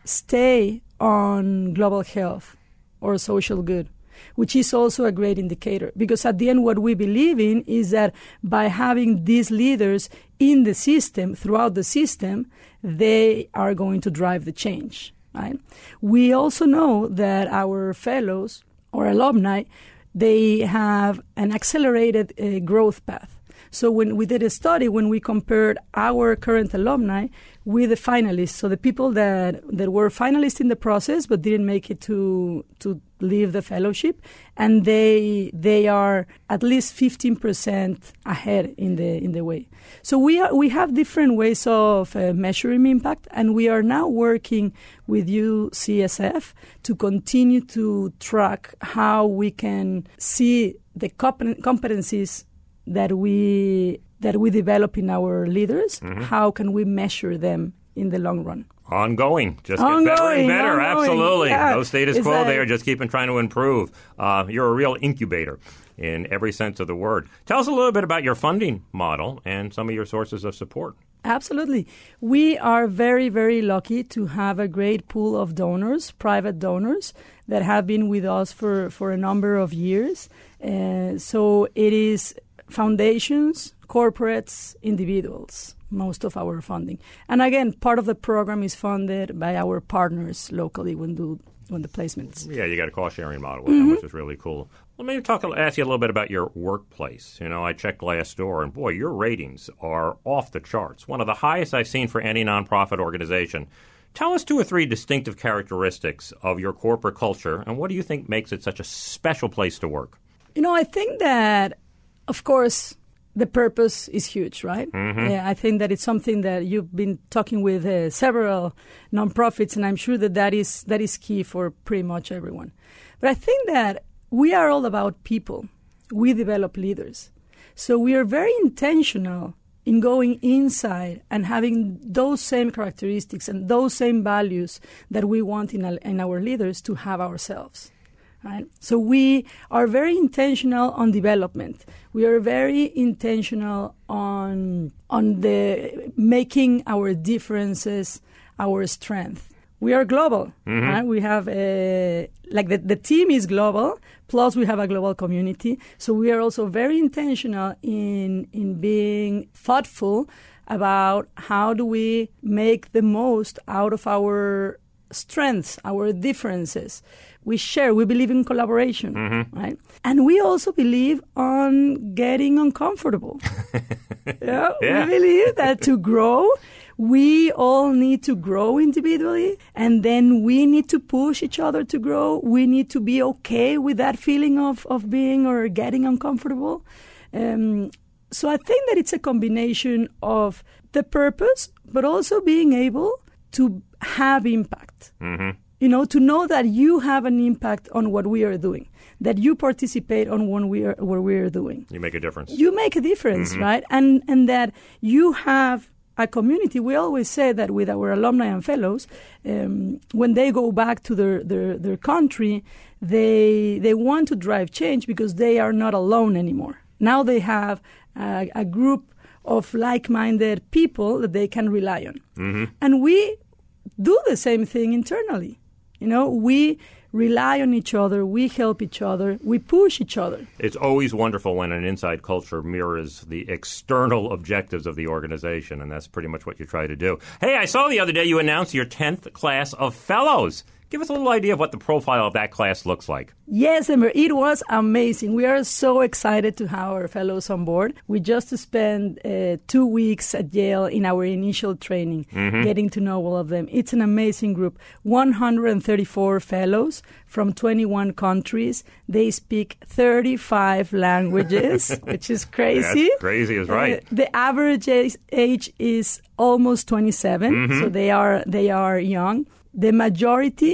stay on global health or social good, which is also a great indicator. Because at the end, what we believe in is that by having these leaders in the system, throughout the system, they are going to drive the change, right? We also know that our fellows or alumni, they have an accelerated uh, growth path. So when we did a study, when we compared our current alumni with the finalists, so the people that, that were finalists in the process but didn't make it to to leave the fellowship, and they they are at least fifteen percent ahead in the in the way. So we are, we have different ways of uh, measuring impact, and we are now working with U C S F to continue to track how we can see the comp- competencies that we that we develop in our leaders. Mm-hmm. How can we measure them in the long run? Ongoing. Just ongoing, get better and better. Ongoing. Absolutely. Yeah. No status It's quo a, there. Just keeping trying to improve. Uh, you're a real incubator in every sense of the word. Tell us a little bit about your funding model and some of your sources of support. Absolutely. We are very, very lucky to have a great pool of donors, private donors, that have been with us for, for a number of years. Uh, so it is foundations, corporates, individuals, most of our funding. And again, part of the program is funded by our partners locally when do when the placements. Yeah, you got a cost-sharing model with mm-hmm. them, which is really cool. Let me talk, ask you a little bit about your workplace. You know, I checked Glassdoor, and boy, your ratings are off the charts. One of the highest I've seen for any nonprofit organization. Tell us two or three distinctive characteristics of your corporate culture, and what do you think makes it such a special place to work? You know, I think that, of course, the purpose is huge, right? Mm-hmm. Yeah, I think that it's something that you've been talking with uh, several nonprofits, and I'm sure that that is, that is key for pretty much everyone. But I think that we are all about people. We develop leaders. So we are very intentional in going inside and having those same characteristics and those same values that we want in, a, in our leaders to have ourselves. Right? So we are very intentional on development. We are very intentional on on the making our differences our strength. We are global. Mm-hmm. Right? We have a, like the, the team is global, plus we have a global community. So we are also very intentional in in being thoughtful about how do we make the most out of our strengths, our differences. We share, we believe in collaboration, mm-hmm. right? And we also believe on getting uncomfortable. yeah, yeah. We believe that to grow, we all need to grow individually, and then we need to push each other to grow. We need to be okay with that feeling of, of being or getting uncomfortable. Um, so I think that it's a combination of the purpose, but also being able to have impact. Mm-hmm. You know, to know that you have an impact on what we are doing, that you participate on what we are, what we are doing. You make a difference. You make a difference, mm-hmm. right? And and that you have a community. We always say that with our alumni and fellows, um, when they go back to their, their, their country, they they want to drive change because they are not alone anymore. Now they have a, a group of like-minded people that they can rely on. Mm-hmm. And we do the same thing internally. You know, we rely on each other, we help each other, we push each other. It's always wonderful when an inside culture mirrors the external objectives of the organization, and that's pretty much what you try to do. Hey, I saw the other day you announced your tenth class of fellows. Give us a little idea of what the profile of that class looks like. Yes, Ember, it was amazing. We are so excited to have our fellows on board. We just spent uh, two weeks at Yale in our initial training, mm-hmm. getting to know all of them. It's an amazing group. one hundred thirty-four fellows from twenty-one countries. They speak thirty-five languages, which is crazy. That's crazy is right. Uh, the average age is almost twenty-seven, mm-hmm. so they are they are young. The majority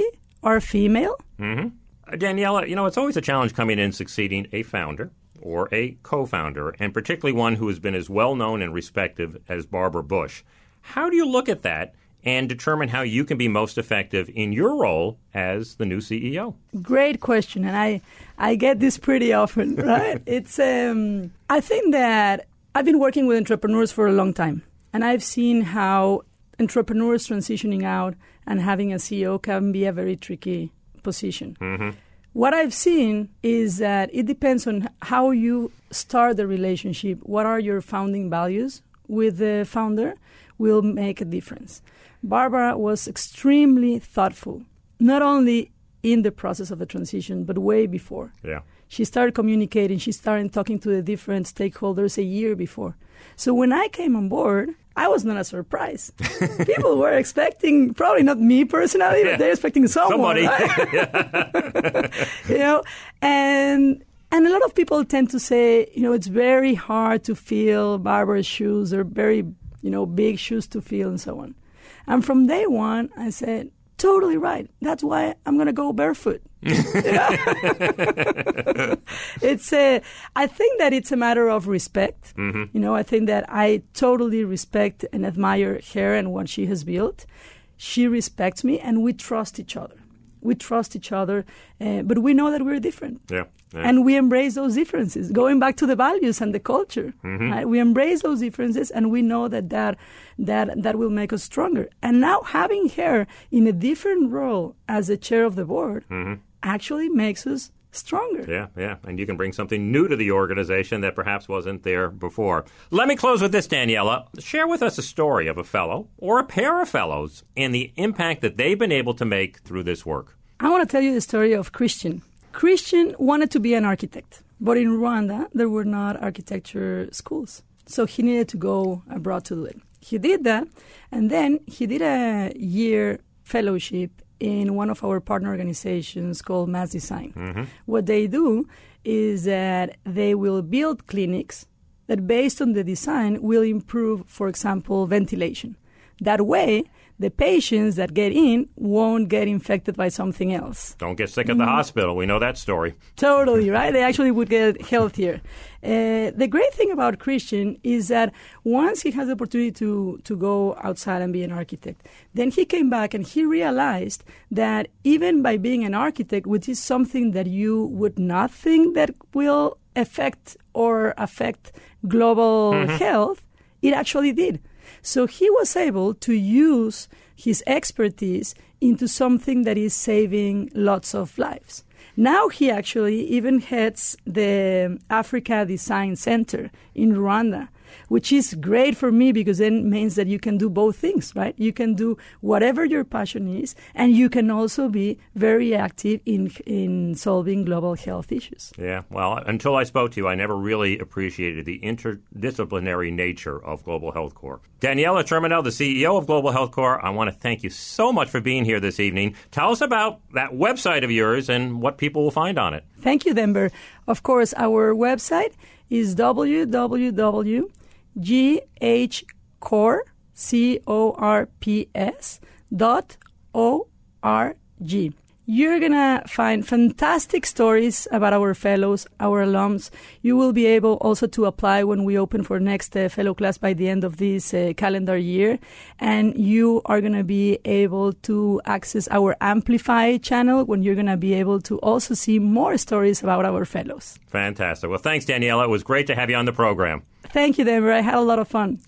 are female. Mm-hmm. Uh, Daniela, you know, it's always a challenge coming in and succeeding a founder or a co-founder, and particularly one who has been as well-known and respected as Barbara Bush. How do you look at that and determine how you can be most effective in your role as the new C E O? Great question, and I, I get this pretty often, right? it's um, I think that I've been working with entrepreneurs for a long time, and I've seen how entrepreneurs transitioning out and having a C E O can be a very tricky position. Mm-hmm. What I've seen is that it depends on how you start the relationship, what are your founding values with the founder will make a difference. Barbara was extremely thoughtful, not only in the process of the transition, but way before. Yeah. She started communicating, she started talking to the different stakeholders a year before. So when I came on board, I was not a surprise. People were expecting, probably not me personally, yeah. but they're expecting someone. Somebody. Right? you know, and and a lot of people tend to say, you know, it's very hard to fill Barbara's shoes. They're very, you know, big shoes to fill and so on. And from day one, I said, totally right. That's why I'm going to go barefoot. it's a, I think that it's a matter of respect. Mm-hmm. You know, I think that I totally respect and admire her and what she has built. She respects me, and we trust each other. We trust each other, uh, but we know that we're different. Yeah. Yeah. And we embrace those differences. Going back to the values and the culture, mm-hmm. right? We embrace those differences, and we know that that, that that will make us stronger. And now having her in a different role as the chair of the board mm-hmm. actually makes us stronger. Yeah, yeah. And you can bring something new to the organization that perhaps wasn't there before. Let me close with this, Daniela. Share with us a story of a fellow or a pair of fellows and the impact that they've been able to make through this work. I want to tell you the story of Christian. Christian wanted to be an architect, but in Rwanda, there were not architecture schools. So he needed to go abroad to do it. He did that, and then he did a year fellowship in one of our partner organizations called Mass Design. Mm-hmm. What they do is that they will build clinics that, based on the design, will improve, for example, ventilation. That way, the patients that get in won't get infected by something else. Don't get sick at the mm. hospital. We know that story. Totally, right? They actually would get healthier. Uh, the great thing about Christian is that once he has the opportunity to, to go outside and be an architect, then he came back and he realized that even by being an architect, which is something that you would not think that will affect or affect global mm-hmm. health, it actually did. So he was able to use his expertise into something that is saving lots of lives. Now he actually even heads the Africa Design Center in Rwanda, which is great for me because then it means that you can do both things, right? You can do whatever your passion is, and you can also be very active in in solving global health issues. Yeah, well, until I spoke to you, I never really appreciated the interdisciplinary nature of Global Health Corps. Daniela Terminal, the C E O of Global Health Corps, I want to thank you so much for being here this evening. Tell us about that website of yours and what people will find on it. Thank you, Denver. Of course, our website is w w w dot g h corps, C O R P S, dot O R G. You're going to find fantastic stories about our fellows, our alums. You will be able also to apply when we open for next uh, fellow class by the end of this uh, calendar year. And you are going to be able to access our Amplify channel when you're going to be able to also see more stories about our fellows. Fantastic. Well, thanks, Daniela. It was great to have you on the program. Thank you, Denver. I had a lot of fun.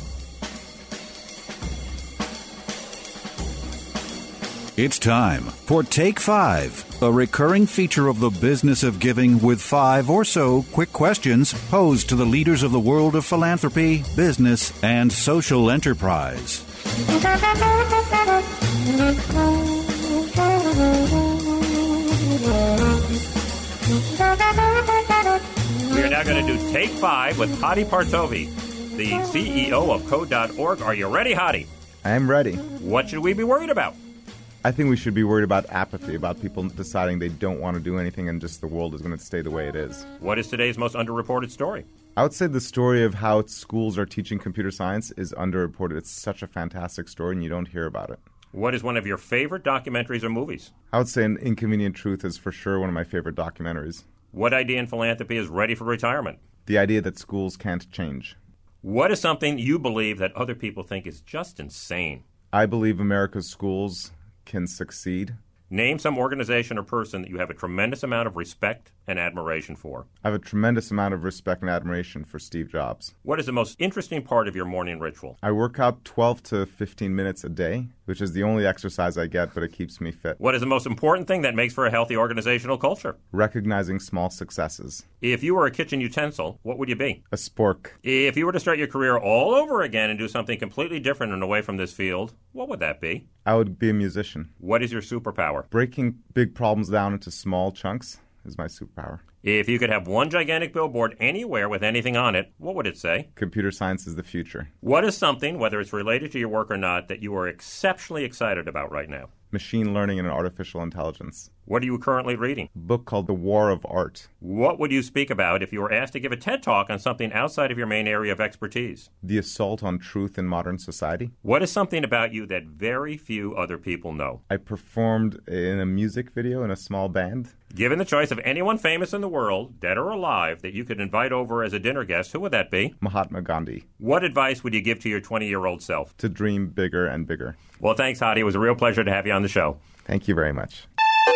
It's time for Take Five, a recurring feature of the business of giving with five or so quick questions posed to the leaders of the world of philanthropy, business, and social enterprise. We are now going to do Take Five with Hadi Partovi, the C E O of Code dot org. Are you ready, Hadi? I am ready. What should we be worried about? I think we should be worried about apathy, about people deciding they don't want to do anything and just the world is going to stay the way it is. What is today's most underreported story? I would say the story of how schools are teaching computer science is underreported. It's such a fantastic story, and you don't hear about it. What is one of your favorite documentaries or movies? I would say An Inconvenient Truth is for sure one of my favorite documentaries. What idea in philanthropy is ready for retirement? The idea that schools can't change. What is something you believe that other people think is just insane? I believe America's schools can succeed. Name some organization or person that you have a tremendous amount of respect and admiration for. I have a tremendous amount of respect and admiration for Steve Jobs. What is the most interesting part of your morning ritual? I work out twelve to fifteen minutes a day, which is the only exercise I get, but it keeps me fit. What is the most important thing that makes for a healthy organizational culture? Recognizing small successes. If you were a kitchen utensil, what would you be? A spork. If you were to start your career all over again and do something completely different and away from this field, what would that be? I would be a musician. What is your superpower? Breaking big problems down into small chunks is my superpower. If you could have one gigantic billboard anywhere with anything on it, what would it say? Computer science is the future. What is something, whether it's related to your work or not, that you are exceptionally excited about right now? Machine learning and artificial intelligence. What are you currently reading? A book called The War of Art. What would you speak about if you were asked to give a TED Talk on something outside of your main area of expertise? The assault on truth in modern society. What is something about you that very few other people know? I performed in a music video in a small band. Given the choice of anyone famous in the world, dead or alive, that you could invite over as a dinner guest, who would that be? Mahatma Gandhi. What advice would you give to your twenty-year-old self? To dream bigger and bigger. Well, thanks, Hadi. It was a real pleasure to have you on the show. Thank you very much.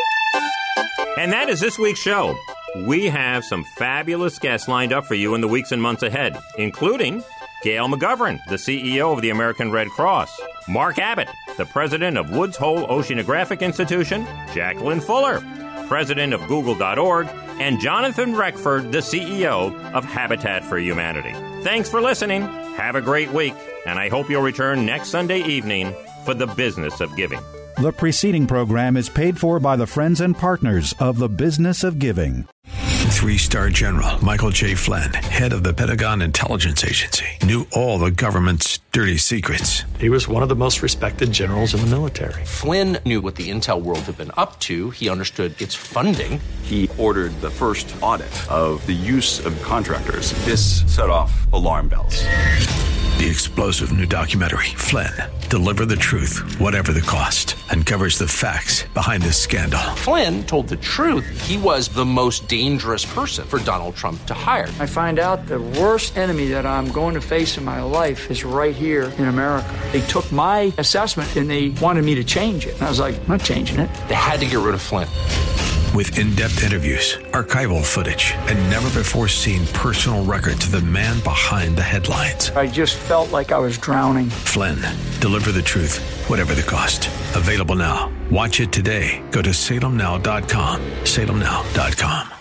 And that is this week's show. We have some fabulous guests lined up for you in the weeks and months ahead, including Gail McGovern, the C E O of the American Red Cross, Mark Abbott, the president of Woods Hole Oceanographic Institution, Jacqueline Fuller, president of Google dot org, and Jonathan Reckford, the C E O of Habitat for Humanity. Thanks for listening. Have a great week, and I hope you'll return next Sunday evening for The Business of Giving. The preceding program is paid for by the friends and partners of The Business of Giving. Three-star General Michael J. Flynn, head of the Pentagon Intelligence Agency, knew all the government's dirty secrets. He was one of the most respected generals in the military. Flynn knew what the intel world had been up to. He understood its funding. He ordered the first audit of the use of contractors. This set off alarm bells. The explosive new documentary, Flynn, Deliver the Truth, Whatever the Cost, uncovers the facts behind this scandal. Flynn told the truth. He was the most dangerous person for Donald Trump to hire. I find out the worst enemy that I'm going to face in my life is right here in America. They took my assessment and they wanted me to change it. And I was like, I'm not changing it. They had to get rid of Flynn. With in-depth interviews, archival footage, and never-before-seen personal records of the man behind the headlines. I just felt like I was drowning. Flynn, Deliver the Truth, Whatever the Cost. Available now. Watch it today. Go to salem now dot com. salem now dot com.